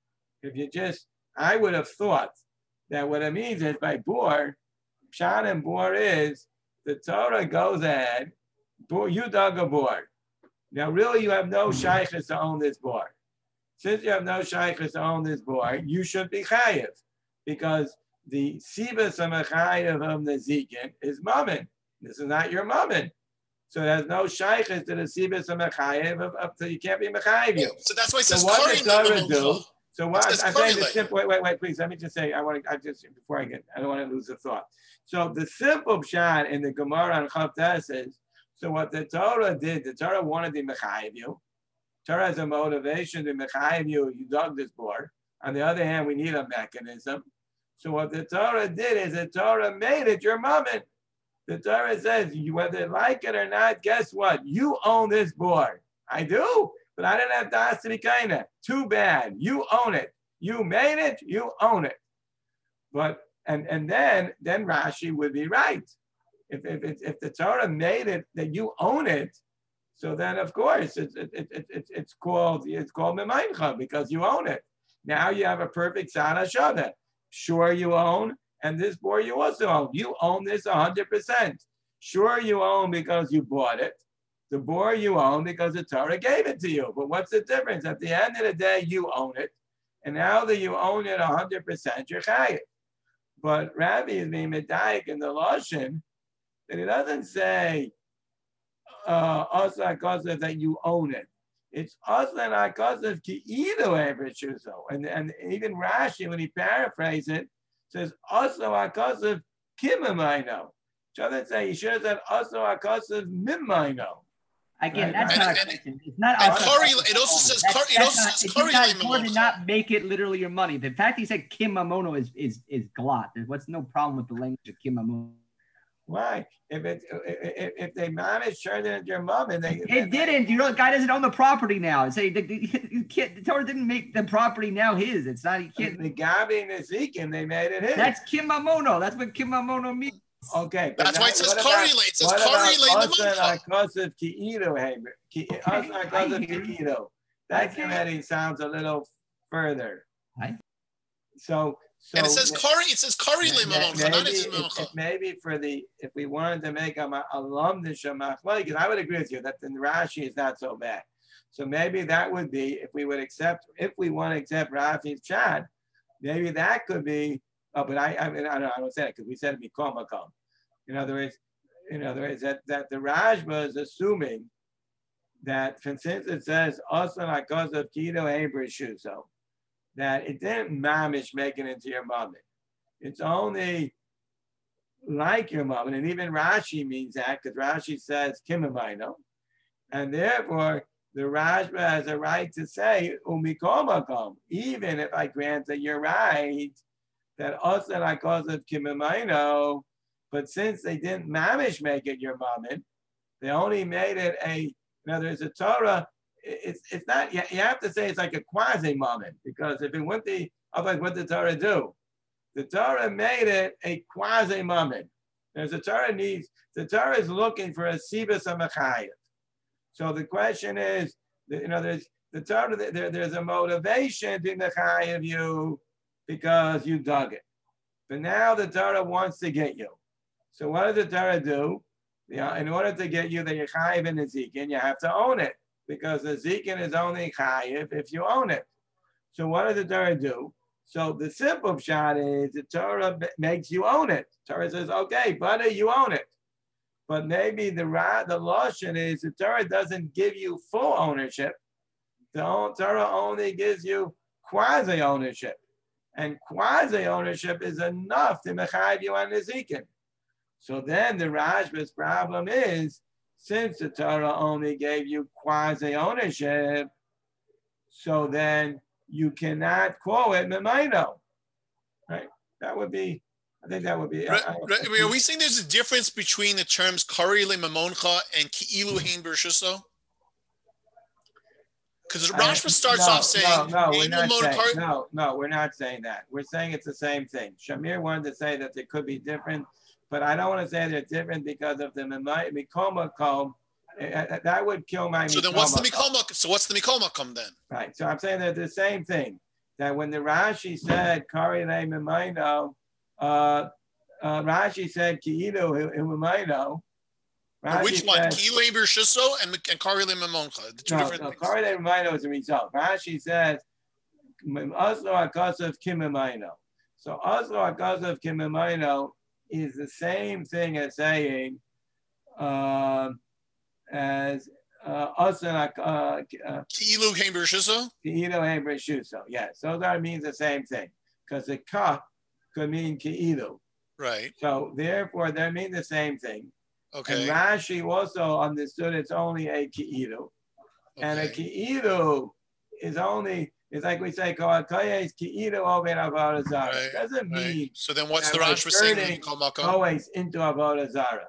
if you just, I would have thought that what it means is by bor, pshat and bor is, the Torah goes ahead, bor, you dug a bor. Now really you have no shaykhs to own this bor. Since you have no shaykhs to own this bor, you should be chayiv, because the sibas of chayiv of the zikin is mammon. This is not your mammon. So there's no shaykhs to the sibas of mechayev of, of, so you can't be mechayev you. So that's why it says So what Kari does Torah Mimmaino. do? So what It says I'm saying the correlate. simple, wait, wait, wait, please, let me just say, I want to, I just, before I get, I don't want to lose the thought. So the simple pshat in the Gemara on Chavtes is, so what the Torah did, the Torah wanted to mechayev you. Torah has a motivation to mechayev you, you dug this board. On the other hand, we need a mechanism. So what the Torah did is the Torah made it your mammon. The Torah says, you, whether you like it or not, guess what? You own this board. I do, but I didn't have das to be kind of. Too bad. You own it. You made it. You own it. But and and then then Rashi would be right. If if if, if the Torah made it that you own it, so then of course it's it, it, it, it, it's called it's called Memaincha because you own it. Now you have a perfect Sana Shada. Sure, you own. And this board you also own. You own this one hundred percent. Sure, you own because you bought it. The board you own because the Torah gave it to you. But what's the difference? At the end of the day, you own it. And now that you own it one hundred percent, you're chayiv. But Rabbi is being medayik in the Lashon that it doesn't say uh, also because that you own it. It's also because of ki'ilu ever and and even Rashi, when he paraphrases it, says also because of kimamayno. Doesn't say he should have said also because of mimayno. Again, Right, that's right. not a And- question. It's not. and outside Kari- of the it also law. says That's- Kari- it that's also not- says it's Kari not- Lema Torah did Mono. not make it literally your money. The fact he said kimamono is is is glot. There's what's no problem with the language of kimamono. Why? If it if, if they managed to turn it into your mom and they It didn't. You know, the guy doesn't own the property now. Say the, the, you can't, the Torah didn't make the property now his. It's not. You can't. the Gabi and the Zekin, they made it his. That's kimamono. That's what kimamono means. Okay. but That's now why it says what Kari about- Le. It says What Kari about Le us and Lemancha. because of Ki'ido, Haber? Ki- Us and because of I hear you. Ki'ido. That Okay. already sounds a little further. Right. So, so. And it says Kari. It says Kari Le Ma- Mamoncha, not Maybe, it says if- Mamoncha. if maybe for the, if we wanted to make a ma- alumnus because I would agree with you that the Rashi is not so bad. So maybe that would be, if we would accept, if we want to accept Rashi's chat, maybe that could be, oh, but I, I mean, I don't, I don't say it because we said it be kol makom. In other words, in other words, that, that the Rashba is assuming that since it says also because of Kido Hebrew so that it didn't mamish make it into your moment. It's only like your moment, and even Rashi means that because Rashi says kimamayno, and therefore the Rashba has a right to say umikomakom, even if I grant that you're right that also because of kimamayno. But since they didn't mamish make it your moment, they only made it a, in other words, a Torah, it's it's not, you, you have to say it's like a quasi moment, because if it went the, otherwise what did the Torah do? The Torah made it a quasi moment. There's a Torah needs, the Torah is looking for a sibas amachayev. So the question is, in other words, the Torah, there, there's a motivation to mechayev you because you dug it. But now the Torah wants to get you. So what does the Torah do? Yeah, in order to get you the chayiv in the zikin, you have to own it because the zikin is only chayiv if you own it. So what does the Torah do? So the simple shot is the Torah makes you own it. Torah says, okay, buddy, you own it. But maybe the the lashon is the Torah doesn't give you full ownership. The Torah only gives you quasi ownership, and quasi ownership is enough to mechayiv you on the zikin. So then the Rashba's problem is, since the Torah only gave you quasi ownership, so then you cannot call it Memaino, right? That would be, I think that would be. Right, I, I, right. I mean, are we saying there's a difference between the terms Kari le Mamoncha and Ki'ilu Hein Bershuso? Because Rashba starts no, off saying, no, no, we're Ein not Mamon saying, Kari- no, no, we're not saying that. We're saying it's the same thing. Shamir wanted to say that they could be different, but I don't want to say they're different because of the Mikoma Kom. That would kill my. So then, what's the Mikoma? So what's the Mikoma Kom then? Right. So I'm saying that the same thing. That when the Rashi said Kari le Memaino, uh, uh, Rashi said Ki'ilu Memaino. Which one? Ki'ilu Hein Bershuso and and Kari le Mamoncha. The two no, different no, things. Kari le Memaino is a result. Rashi says Oslo Akasav Kimemaino. So Oslo Akasav Kimemaino is the same thing as saying uh, as uh, Oslo uh, Ki'ilu Hein Bershuso. Ki'ilu Hein Bershuso. Yes, so that means the same thing because the ka could mean Ki'ilu. Right. So therefore, they mean the same thing. Okay. And Rashi also understood it's only a Ki'ilu. Okay. And a Ki'ilu is only, it's like we say, Koyes Ki'ilu Oven Avodah Zarah. Right, Doesn't right. mean So then what's the that we're Rashba saying? turning Mikol Makom? always into Avodah Zarah.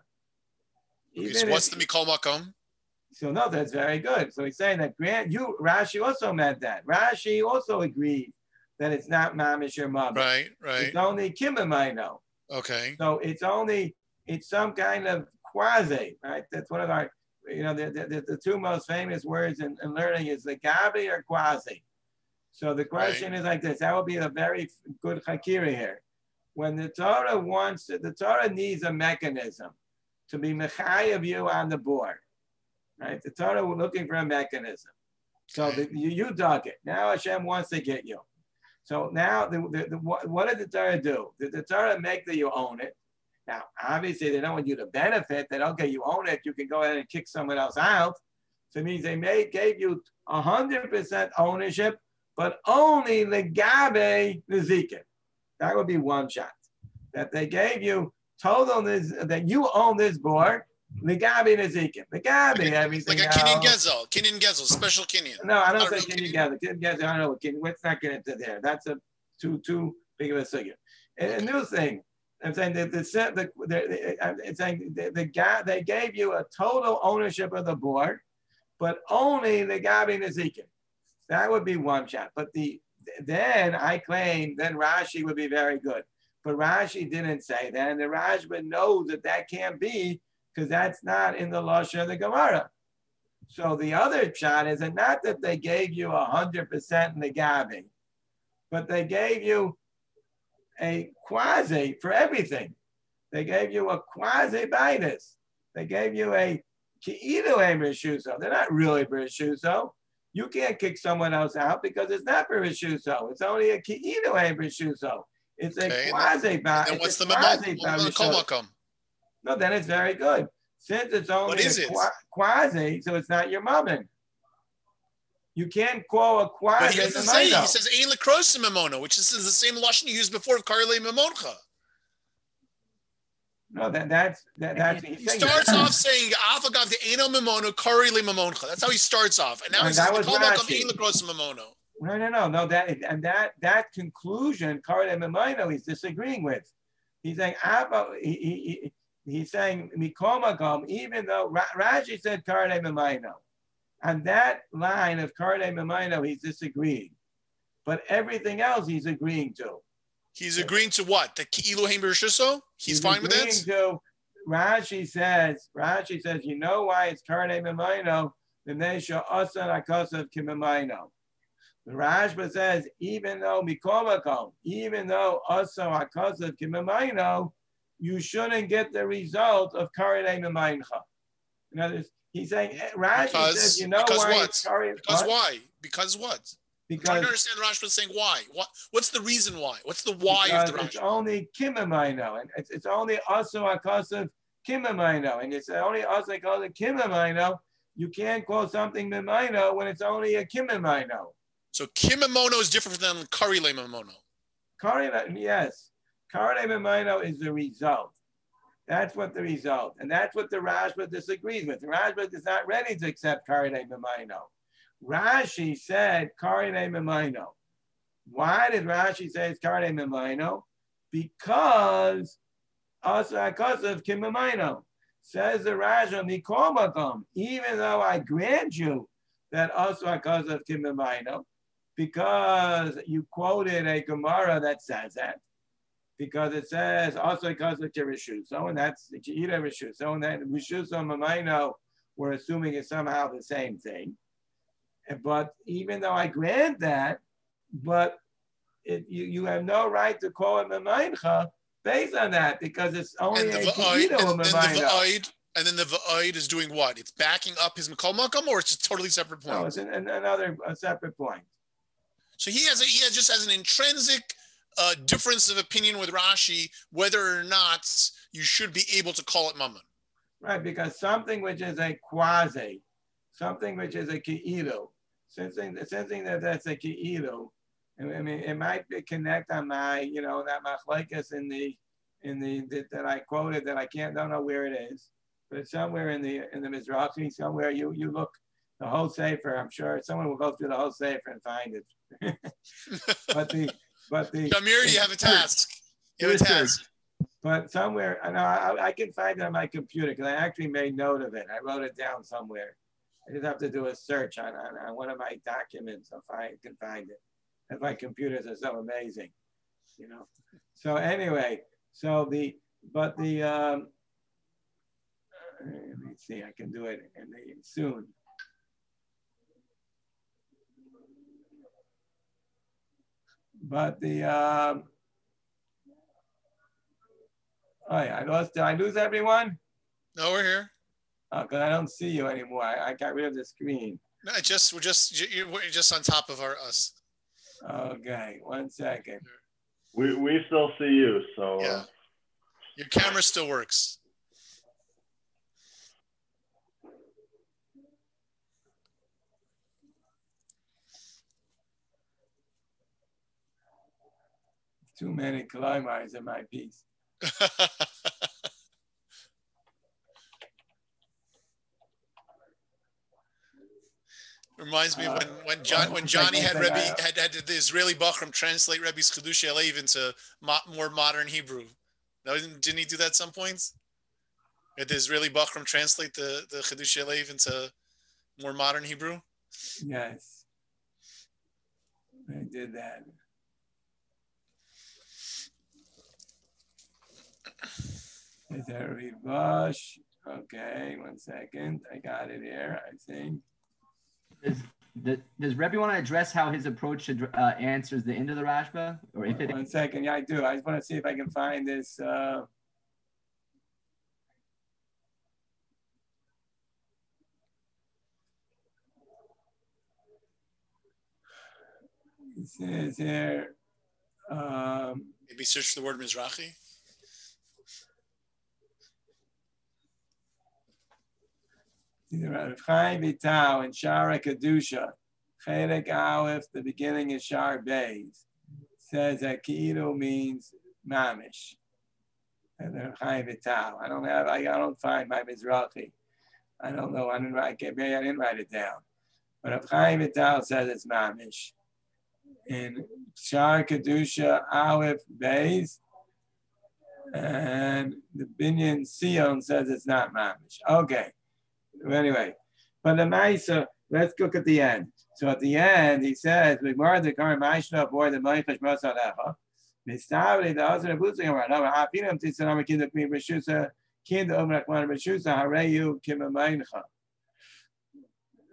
Okay, so what's the Mikol Makom? So no, that's very good. So he's saying that Grant, you, Rashi also meant that. Rashi also agreed that it's not Mamish or Mama. Right, right. It's only Kimamaino. Okay. So it's only, it's some kind of quasi, right? That's one of our, you know, the, the, the two most famous words in, in learning is the gabi or quasi. So the question right. is like this, that would be a very good hakiri here. When the Torah wants, the Torah needs a mechanism to be mechayev you on the board, right? The Torah was looking for a mechanism. So the, you, you dug it. Now Hashem wants to get you. So now, the, the, the, what, what did the Torah do? Did the Torah make that you own it? Now, obviously, they don't want you to benefit that, okay, you own it, you can go ahead and kick someone else out. So it means they may gave you one hundred percent ownership, but only legabe nezikin. That would be one shot. That they gave you total, that you own this board, legabe nezikin. Legabe, everything like a else. Kinyan Gezel, Kinyan Gezel, special Kinyan. No, I don't Not say Kinyan Gezel. Kinyan Gezel, I don't know what Kinyan, let's not get into there. That's a too, too big of a figure. And okay. A new thing, I'm saying that the, the, the, the I'm saying the, the guy they gave you a total ownership of the board, but only the Gabi Nezikin. That would be one shot. But the then I claim then Rashi would be very good. But Rashi didn't say that, and the Rashba knows that that can't be because that's not in the Lashon of the Gemara. So the other shot is that not that they gave you a hundred percent in the Gabi, but they gave you a quasi for everything. They gave you a quasi bias. They gave you a ki'ilu berishuso. They're not really berishuso. You can't kick someone else out because it's not berishuso. It's only a ki'ilu berishuso. It's a okay, quasi bias. Then what's the quasi? No, then it's very good. Since it's only what is a it? quasi, so it's not your mammon. You can't call a quasi. But he doesn't say. He says "ein lekros mamona," which is the same lashon you used before of karle mamoncha. No, that that's that, that's. He starts off saying "afagav the eino mamona karle mamoncha." That's how he starts off, and now no, he says "ein lekros mamona." No, no, no, no. That and that that conclusion, karle mamona, he's disagreeing with. He's saying he, he, he's saying mikomagam, even though Rashi said karle mamona. On that line of Karle Memaino, he's disagreeing. But everything else he's agreeing to. He's agreeing to what? The Ki'ilu Hein Bershuso? He's, he's fine with that? To, Rashi says, Rashi says, you know why it's Karle Memaino? V'nesha Asar HaKosav Kimamayno. The Rashba says, even though Mikomakom, even though Asar HaKosav Kimamayno, you shouldn't get the result of Karinei Memayncha. In other words, he's saying, Rashi because, says, you know because why? What? Karin, because what? why? Because what? Because, I'm trying to understand Rashba saying why. What? What's the reason why? What's the why of the Rashba? It's only Kimamayno, and it's, it's only Asar HaKosav Kimamayno, and it's only Asar HaKosav Kimamayno. You can't call something Memaino when it's only a Kimamayno. So Kimamono is different than Karile Mamono. Karile, yes. Karile Memaino is the result. That's what the result. And that's what the Rashba disagrees with. The Rashba is not ready to accept Karile Memaino. Rashi said Karile Memaino. Why did Rashi say it's Karile Memaino? Because Asar HaKosav Kimamayno. Says the Rashi, Mikol Makom, even though I grant you that Asar HaKosav Kimamayno, because you quoted a Gemara that says that, because it says Asar HaKosav Kirishuso, and that's the Ki'ira Rishuso, and that Rishuso Mamayno, we're assuming is somehow the same thing. But even though I grant that, but it, you, you have no right to call it Mamayncha based on that, because it's only and a Va'id, Ki'ira and, and, the Mamayno. and then the Va'id is doing what? It's backing up his Mikol Makam, or it's a totally separate point? No, it's an, an, another a separate point. So he has a, he has just has an intrinsic uh, difference of opinion with Rashi whether or not you should be able to call it Mammon. Right, because something which is a quasi, something which is a Ki'ilu, something, something that that's a Ki'ilu, I mean, it might be connect on my, you know, that machlekes in the, in the, that, that I quoted that I can't, don't know where it is, but it's somewhere in the, in the Mizrahi, somewhere you, you look, the whole Sefer, I'm sure someone will go through the whole Sefer and find it. but the, but the. Shamir, you have a task. You have a task. But somewhere, I know I, I can find it on my computer because I actually made note of it. I wrote it down somewhere. I just have to do a search on, on, on one of my documents if I can find it. And my computers are so amazing, you know. So anyway, so the, but the, um, let me see, I can do it in the, soon. But the, um, oh yeah, I lost, did I lose everyone? No, we're here. Oh, because I don't see you anymore. I, I got rid of the screen. No, it just, we're just, you're, we're just on top of our, us. Okay, one second. We, we still see you, so. Yeah. Uh, Your camera still works. Too many climbers in my piece. Reminds me of when Uh, when John when Johnny had like Rebbe I- had, had the Israeli Bachram translate Rebbe's Chedush Alev into mo more modern Hebrew. No, didn't, didn't he do that at some points? Had the Israeli Bachram translate the the Chedush Alev into more modern Hebrew? Yes, I did that. Is that Rivash? Okay, one second. I got it here, I think. Does, does, does Rebbe want to address how his approach uh, answers the end of the Rashba? Or if it One second. Yeah, I do. I just want to see if I can find this. Uh, it says here. Um, Maybe search the word Mizrahi. Rav Chaim Vital in Shara Kedusha, Chelek Aleph, the beginning is Shar Beis, says that Ki'ilu means mamish. And Rav Chaim Vital. I don't have. I, I don't find my Mizrahi. I don't know. I didn't write. Maybe I didn't write it down. But Rav Chaim Vital says it's mamish. In Shar Kedusha Aleph Beis, and the Binyan Sion says it's not mamish. Okay. Anyway, but the Maisa, let's look at the end. So at the end, he says, "We more the current Maishna boy the Maifash Masalecha." Mistavli the husband of Butzing around. No, Hapinam Tisanam Kind of Queen Rishusa, Kind of Umrakman Rishusa, Hareyu Kimamaincha.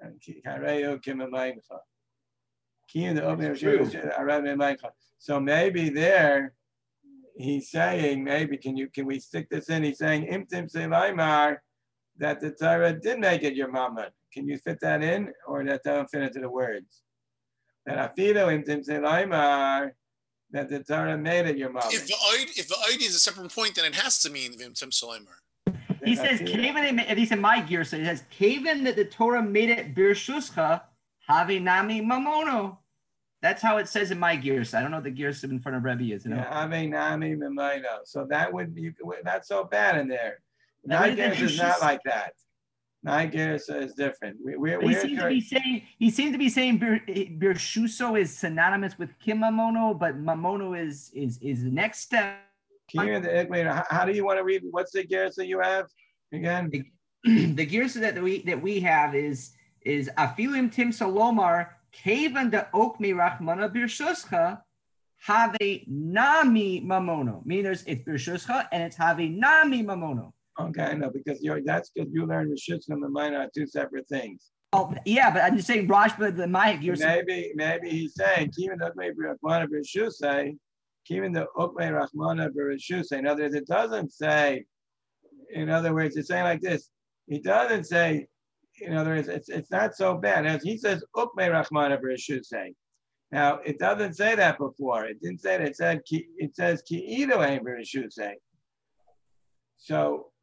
So maybe there he's saying, maybe can you can we stick this in? He's saying Imtim Selaimar that the Torah did make it your mama. Can you fit that in, or that don't fit into the words? That Afido Imtim Selaimar that the Torah made it your mama. If the Eid, if the Eid is a separate point, then it has to mean Imtim Selaimar. He says, Kaven, at least in my gear, so he says, Kaven that the Torah made it Birshuscha, Have Nami Mamono. That's how it says in my gear. So I don't know what the gear in front of Rebbe is. You know? Yeah, Have Nami Mamono. So that would be, that's so bad in there. My gear is not like that. My gear is different. We, we're, he we're seems to be saying, he seems to be saying Bir, Birshuso is synonymous with Kimamono, but Mamono is, is, is the next step. Here, the, how do you want to read? What's the gears that you have again? The, the gears that we that we have is is Afilim Tim Salomar Kavan the Okmi Rachmana Birshuscha Have Nami Mamono. Meaning there's it's Birshuscha and it's Have Nami Mamono. Okay, no, because you're that's because you learned Rishuscha and the minor are two separate things. Oh yeah, but I'm just saying Rashba the my gears. Maybe maybe he's saying Kivan the Okmi Rachmana Birshuscha. Even the Ukmei Rachmana Bereshus, in other words, it doesn't say, in other words, it's saying like this. He doesn't say, in other words, it's it's not so bad. As he says, Ukmei Rachmana Bereshus. Now, it doesn't say that before. It didn't say that. It said, it says, Ki Ido Ein Bereshus. So,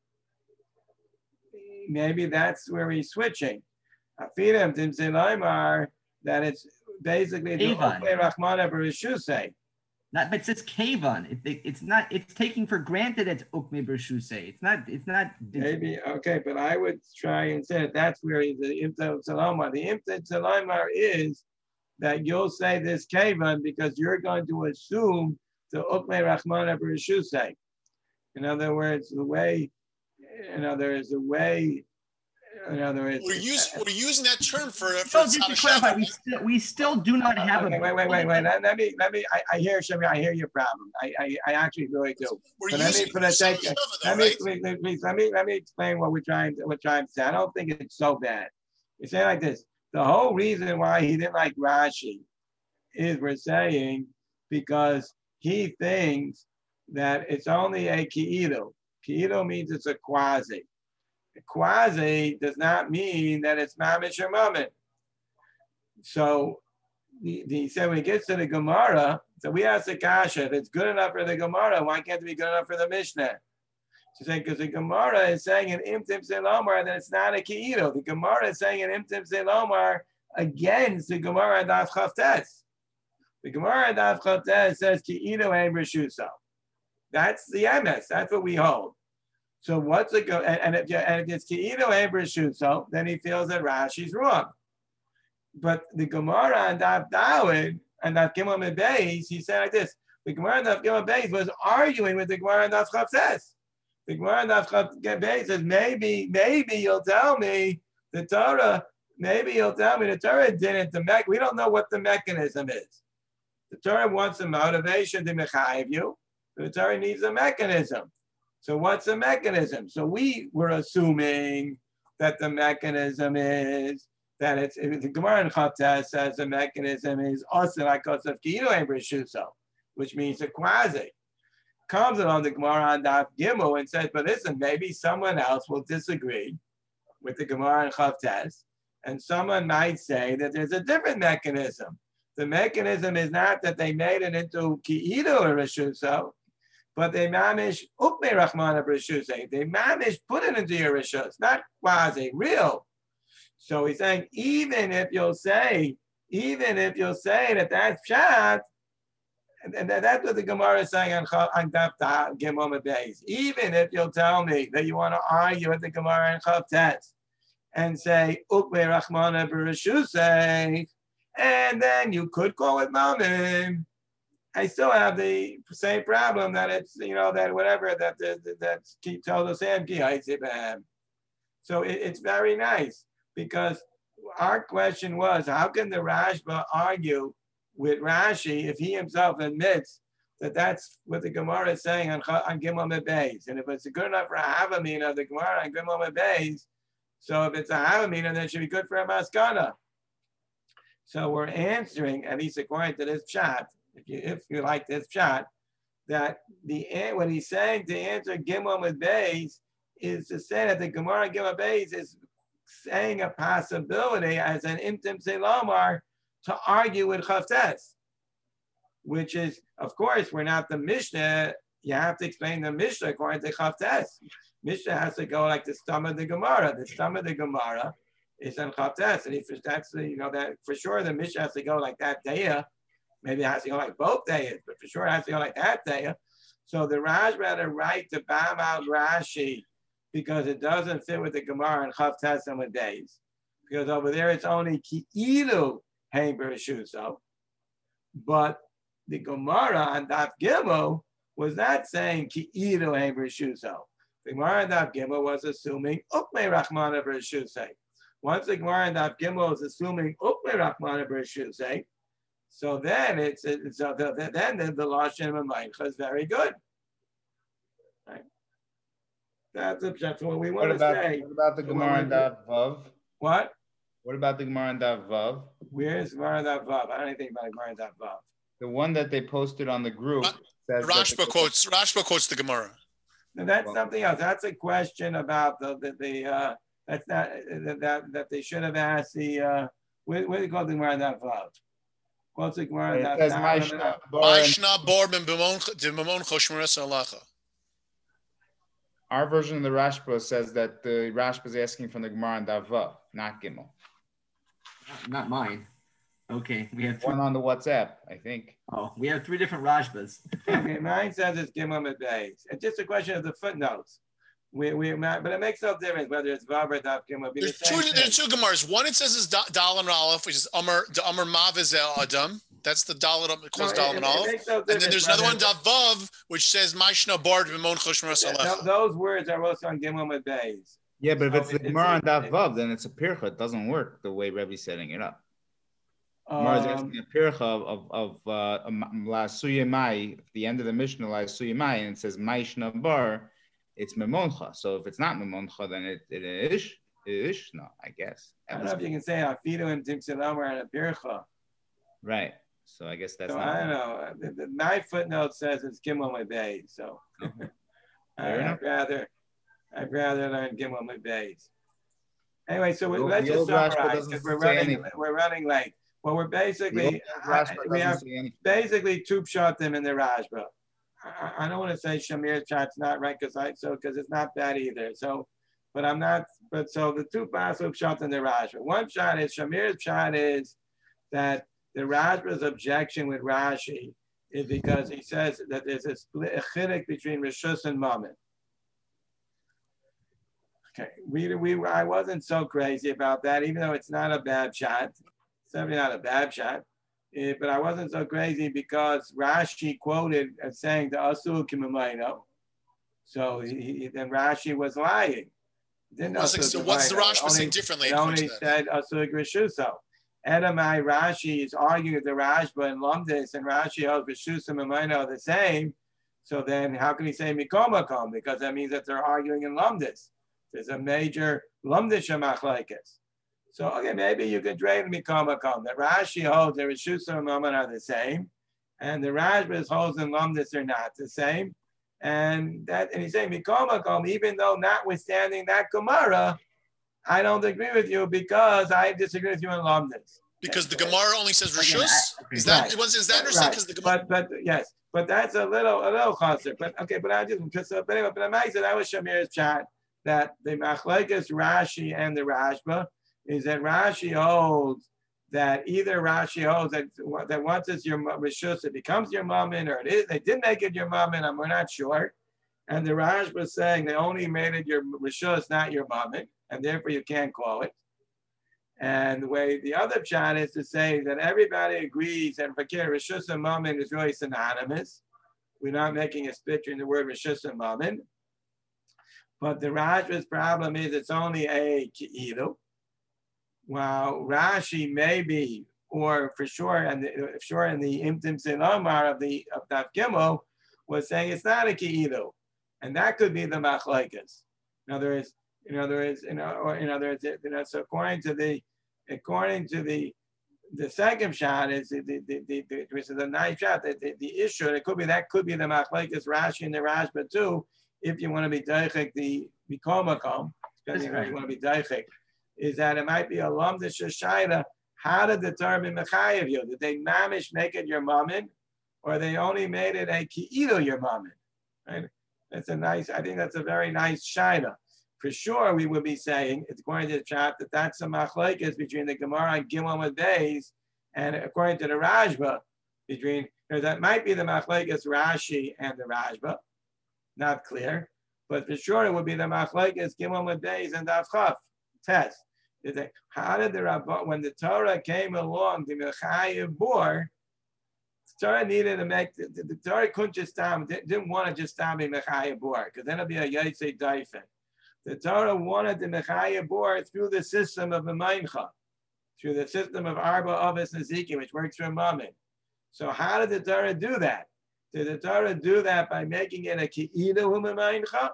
maybe that's where he's switching. Afidim didn't say Laimar, that it's basically the Ukmei Rachmana Bereshus. Not, but it says Kavan. It, it, it's not. It's taking for granted it's Ukme Bershuse. It's not. It's not. It's, Maybe okay, but I would try and say that that's where the Imta Salamar. The Imta Salamar is that you'll say this Kavan because you're going to assume the Ukme Rachmana Bershuse. In other words, the way. In other words, the way. In other words, we're using we're using that term for for no, just to clarify, we still we still do not have okay, a. Wait, wait, wait, wait. Let, let me let me. I, I hear Shemi. I hear your problem. I I, I actually really do. We're but using let me put a take. though, Let me right? please, please let me let me explain what we're trying to we're trying to say. I don't think it's so bad. You say like this. The whole reason why he didn't like Rashi is we're saying because he thinks that it's only a ki'ido. Ki'ido means it's a quasi. Quasi does not mean that it's mamish or mammon. So he, he said when he gets to the Gemara, so we asked the Kasha, if it's good enough for the Gemara, why can't it be good enough for the Mishnah? She said, because the Gemara is saying in Imtim Selomar that it's not a Ki'ido. The Gemara is saying in Imtim Selomar against the Gemara Daf Chavtes. The Gemara Daf Chavtes says Ki'ido Ein Reshuso. That's the M S. That's what we hold. So what's it go? And, and if you, and if it's Ki'ido Ein Reshuso, then he feels that Rashi's wrong. But the Gemara on Daf Dawid and Daf Gimel Beis, he said like this: the Gemara on Daf Gimel Beis was arguing with the Gemara on Daf Chavtes. The Gemara on Daf Chavtes says maybe, maybe you'll tell me the Torah. Maybe you'll tell me the Torah didn't. The me- we don't know what the mechanism is. The Torah wants a motivation to mechayiv you. The Torah needs a mechanism. So what's the mechanism? So we were assuming that the mechanism is that it's if the Gemara in Chavtes says the mechanism is also like of Ki'ido Ein Reshuso, which means a quasi. Comes along the Gemara on Daf Gimel and says, but listen, maybe someone else will disagree with the Gemara in Chavtes, and someone might say that there's a different mechanism. The mechanism is not that they made it into Ki'ido Ein Reshuso, but they mamish Ukmei Rachmana Bereshus. They mamish put it into your rishus, not quasi, real. So he's saying, even if you'll say, even if you'll say that that's pshat, and that's what the Gemara is saying on on Daf Gimel Beis. Even if you'll tell me that you want to argue with the Gemara in Chavtes and say Ukmei Rachmana Bereshus, and then you could call it mammon, I still have the same problem that it's, you know, that whatever that that, that keep told us and so it, it's very nice because our question was, how can the Rashba argue with Rashi if he himself admits that that's what the Gemara is saying on, on Gimel Beis? And if it's good enough for a Havamina of the Gemara on Gimel Beis, So if it's a Havamina, then it should be good for a Maskana. So we're answering, at least according to this chat, if you if you like this chat, that the what he's saying to answer Gimel with Beis is to say that the Gemara Gimel Beis is saying a possibility as an Imtim Selamar to argue with Chavtes, which is, of course, we're not the Mishnah. You have to explain the Mishnah according to Chavtes. Mishnah has to go like the stomach of the Gemara. The stomach of the Gemara is on Chavtes, and if that's you know that for sure the Mishnah has to go like that day. Maybe it has to go like both days, but for sure it has to go like that day. So the Rashba had a right to bam out Rashi because it doesn't fit with the Gemara and Chavtes and with days. Because over there it's only Ki'ilu Hein Bereshuso. But the Gemara on Daf Gimel was not saying Ki'ilu Hein Bereshuso. The Gemara on Daf Gimel was assuming Ukmei Rachmana Bereshusei. Once the Gemara on Daf Gimel is assuming Ukmei Rachmana Bereshusei, so then it's, it's so the, then the, the Lashon Mamayincha is very good. Right? That's, that's what we want What about, to say. what about the Gemara and Daf Vav? What? What about the Gemara and Daf Vav? Where's Gemara and Daf Vav? I don't know anything about Gemara and Daf Vav. The one that they posted on the group says Rashba that quotes Rashba quotes the Gemara. No, that's Well, something else. That's a question about the the, the uh, that's not that, that that they should have asked the uh, what, what do you call the Gemara and Daf Vav? What's the Gemara and it Daf says Vav? Maishna Bar and- Maishna bor ben b'mon choshmeres alacha. Our version of the Rashba says that the Rashba is asking from the Gemara and Daf Vav, not Gimel. Not mine. Okay, we have One three. on the WhatsApp, I think. Oh, we have three different Rashbas. Okay, mine says it's Gimel Medbeis. It's just a question of the footnotes. We, we, but it makes no difference whether it's Vav or Daf Gimel. It'll be the There's same two, thing. there's two Gemaras. One it says is Da- Dal and Aleph, which is Amar the Amar Mavizel Adam. That's the Dal it calls No, Dal it- and it Aleph. makes no And then difference there's another one whether- Davav, which says Maishna bor b'mon choshmeres Th- alacha. Those words are also on Gimel Medbeis. Yeah, but if So it's the it's- Gemara and it's- Daf Vav, then it's a pircha. It doesn't work the way Rebbe's setting it up. Gemara is Um, asking a pircha of of uh, La Suyamai, the end of the Mishnah, La Suyamai, and it says Maishna Bar, it's Memoncha. So if it's not Memoncha, then it, it is ish. No, I guess. I don't know if you can say Afidu and Timsin Omer and a Bircha. Right. So I guess that's So not. I don't know. The, the, my footnote says it's Gimel Medbeis. So Fair enough. I'd rather I'd rather learn Gimel Medbeis. Anyway, so we, The- let's the just old Rashba summarize doesn't because we're say running anything. we're running late. Well, we're The basically old I, Rashba we doesn't have say anything. basically two pshatim in the Rashba. I, I don't want to say Shamir's chat's not right because I so because it's not bad either. So, but I'm not. But so the two pasul pshat in the Rashba. One pshat is Shamir's pshat is that the Rashba's objection with Rashi is because he says that there's a split a chiddush between Rishus and Mammon. Okay, we we I wasn't so crazy about that, even though it's not a bad shot. It's definitely not a bad shot. Eh, but I wasn't so crazy because Rashi quoted as saying the Asul Kimamayno. So he, he, then Rashi was lying. He didn't What's, Asul the, what's the Kimamayno. Rashba Only- saying differently? It according only to that? said Asul Grishuso. Edamai Rashi is arguing with the Rashba and Lumdis, and Rashi holds Grishuso and Mamayno are the same. So then how can he say Mikomakom? Because that means that they're arguing in Lumdis. There's a major Lumdisha machlekes. So okay, maybe you could trade Mikomakom. That Rashi holds that Rishus and Mammon are the same, and the Rashbas holds in Lumdis are not the same. And that and he's saying Mikomakom, even though notwithstanding that Gemara, I don't agree with you because I disagree with you in Lumdis. Because the Gemara only says Again, Rishus? I- Is that Right. was is that understood? Right. Because the Gemara. But but yes, but that's a little a little closer. But okay, but I just because uh, but anyway, but I might say that was Shamir's chat that the machlekes Rashi and the Rashba is that Rashi holds that either Rashi holds that that once it's your rishus, it becomes your mammon, or it is they did make it your mammon, and we're not sure. And the Rashba is saying they only made it your rishus, not your mammon, and therefore you can't call it. And the way the other chat is to say that everybody agrees that Fakir Rishus and Mammon is really synonymous. We're not making a split between the word Rishus and Mammon. But the Rashba's problem is it's only a Ki'ilu. While Rashi maybe, or for sure, and for sure in the Imtim Sin Omar of the of Daf Gimel, was saying it's not a Ki'ilu. And that could be the Machlekes. In other words, In other words, you know, or in other words, you know, so according to the, according to the, the second shot is the, the, the, the, the which is a nice shot. The, the, the issue, it could be that could be the machlekes Rashi and the Rashba too, if you want to be daichik the mikol makom, depending on how you want to be daichik, is that it might be a lamda shashayla. How did the determine mechayev you? Did they mamish make it your mammon, or they only made it a ki'ilu your mammon? Right? That's a nice. I think that's a very nice shayla. For sure, we would be saying, it's according to the chap, that that's a machlekes between the Gemara and Gimel with days, and according to the Rashba, between, or that might be the machlekes Rashi and the Rashba, not clear, but for sure it would be the machlekes Gimel with days and Daf Chaf test. How did the Rabbah, when the Torah came along, the Mechayev bor, the Torah needed to make, the, the, the Torah couldn't just stop, didn't want to just stop in Mechayev bor, because then it'd be a Yaitse Daifen. The Torah wanted the Mechayev bor through the system of the Meincha, through the system of Arba, Avis, and Ezekiel, which works for Mammon. So how did the Torah do that? Did the Torah do that by making it a Ki'idah Meincha?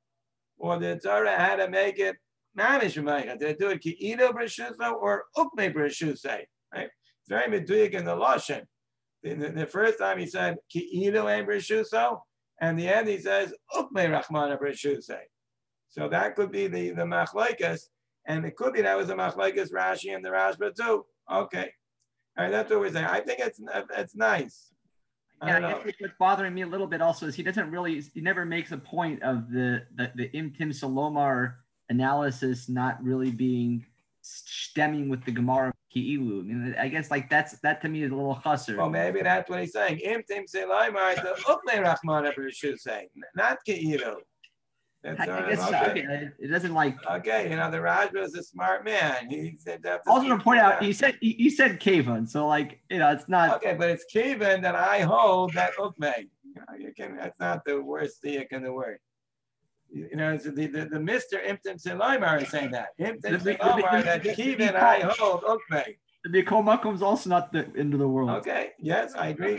Or the Torah had to make it Mamish Meincha? Did it do it Ki'idah B'Shusa or Ukme B'Shusa? Right? It's very meduyik in the Lashon. The, the, the first time he said Ki'idah and B'Shusa, and the end he says Ukme Rachmana B'Shusa. So that could be the, the machlekes, and it could be that was a machlekes Rashi and the Rashba too. Okay. All right, that's what we're saying. I think it's it's nice. Yeah, I guess what's bothering me a little bit also is he doesn't really, he never makes a point of the the, the Imtim Salomar analysis not really being stemming with the Gemara Ki'ilu. I mean, I guess like that's, that to me is a little chasser. Well, maybe that's what he's saying. Imtim Salomar, the Ukme Rachmana B'Shusa saying, not Ki'ilu. That's I, I guess okay. Okay. It doesn't like. Okay, you know the Rajba is a smart man. He said that. Also, to point out, he said he, he said Kavan, so like you know, it's not. Okay, but it's Kavan that I hold that Ukme. You know, you can. That's not the worst diak in the word. You know, it's the the, the Mister Imtim Silaimar is saying that. Imtim Silaimar that Kavan I hold Ukme. The Komakum is also not the end of the world. Okay. Yes, I agree.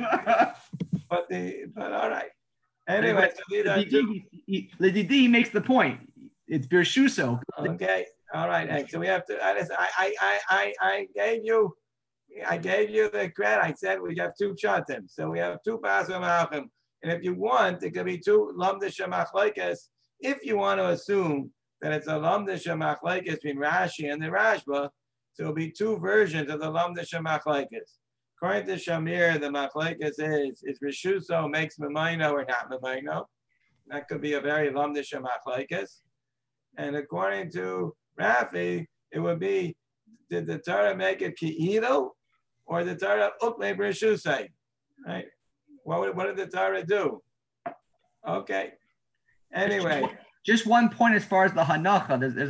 but the but all right. Anyway, so these are two. The D D makes the point. It's Birshuso. Okay, all right. So we have to. I, I, I, I, I gave you, I gave you the credit. I said we have two chatim. So we have two pasul malachim, and if you want, it could be two lamdish machlekes. If you want to assume that it's a lamdish machlekes between Rashi and the Rashba, so it'll be two versions of the lamdish machlekes. According to Shamir, the machlekes is, is Rishuso makes Memaino or not Memaino. That could be a very lamdish machlekes. And according to Rafi, it would be, did the Torah make it Ki'ilu or the Torah Ukme B'Rishusay? Right? What, would, what did the Torah do? Okay. Anyway. Just one point as far as the Hanacha. There's, there's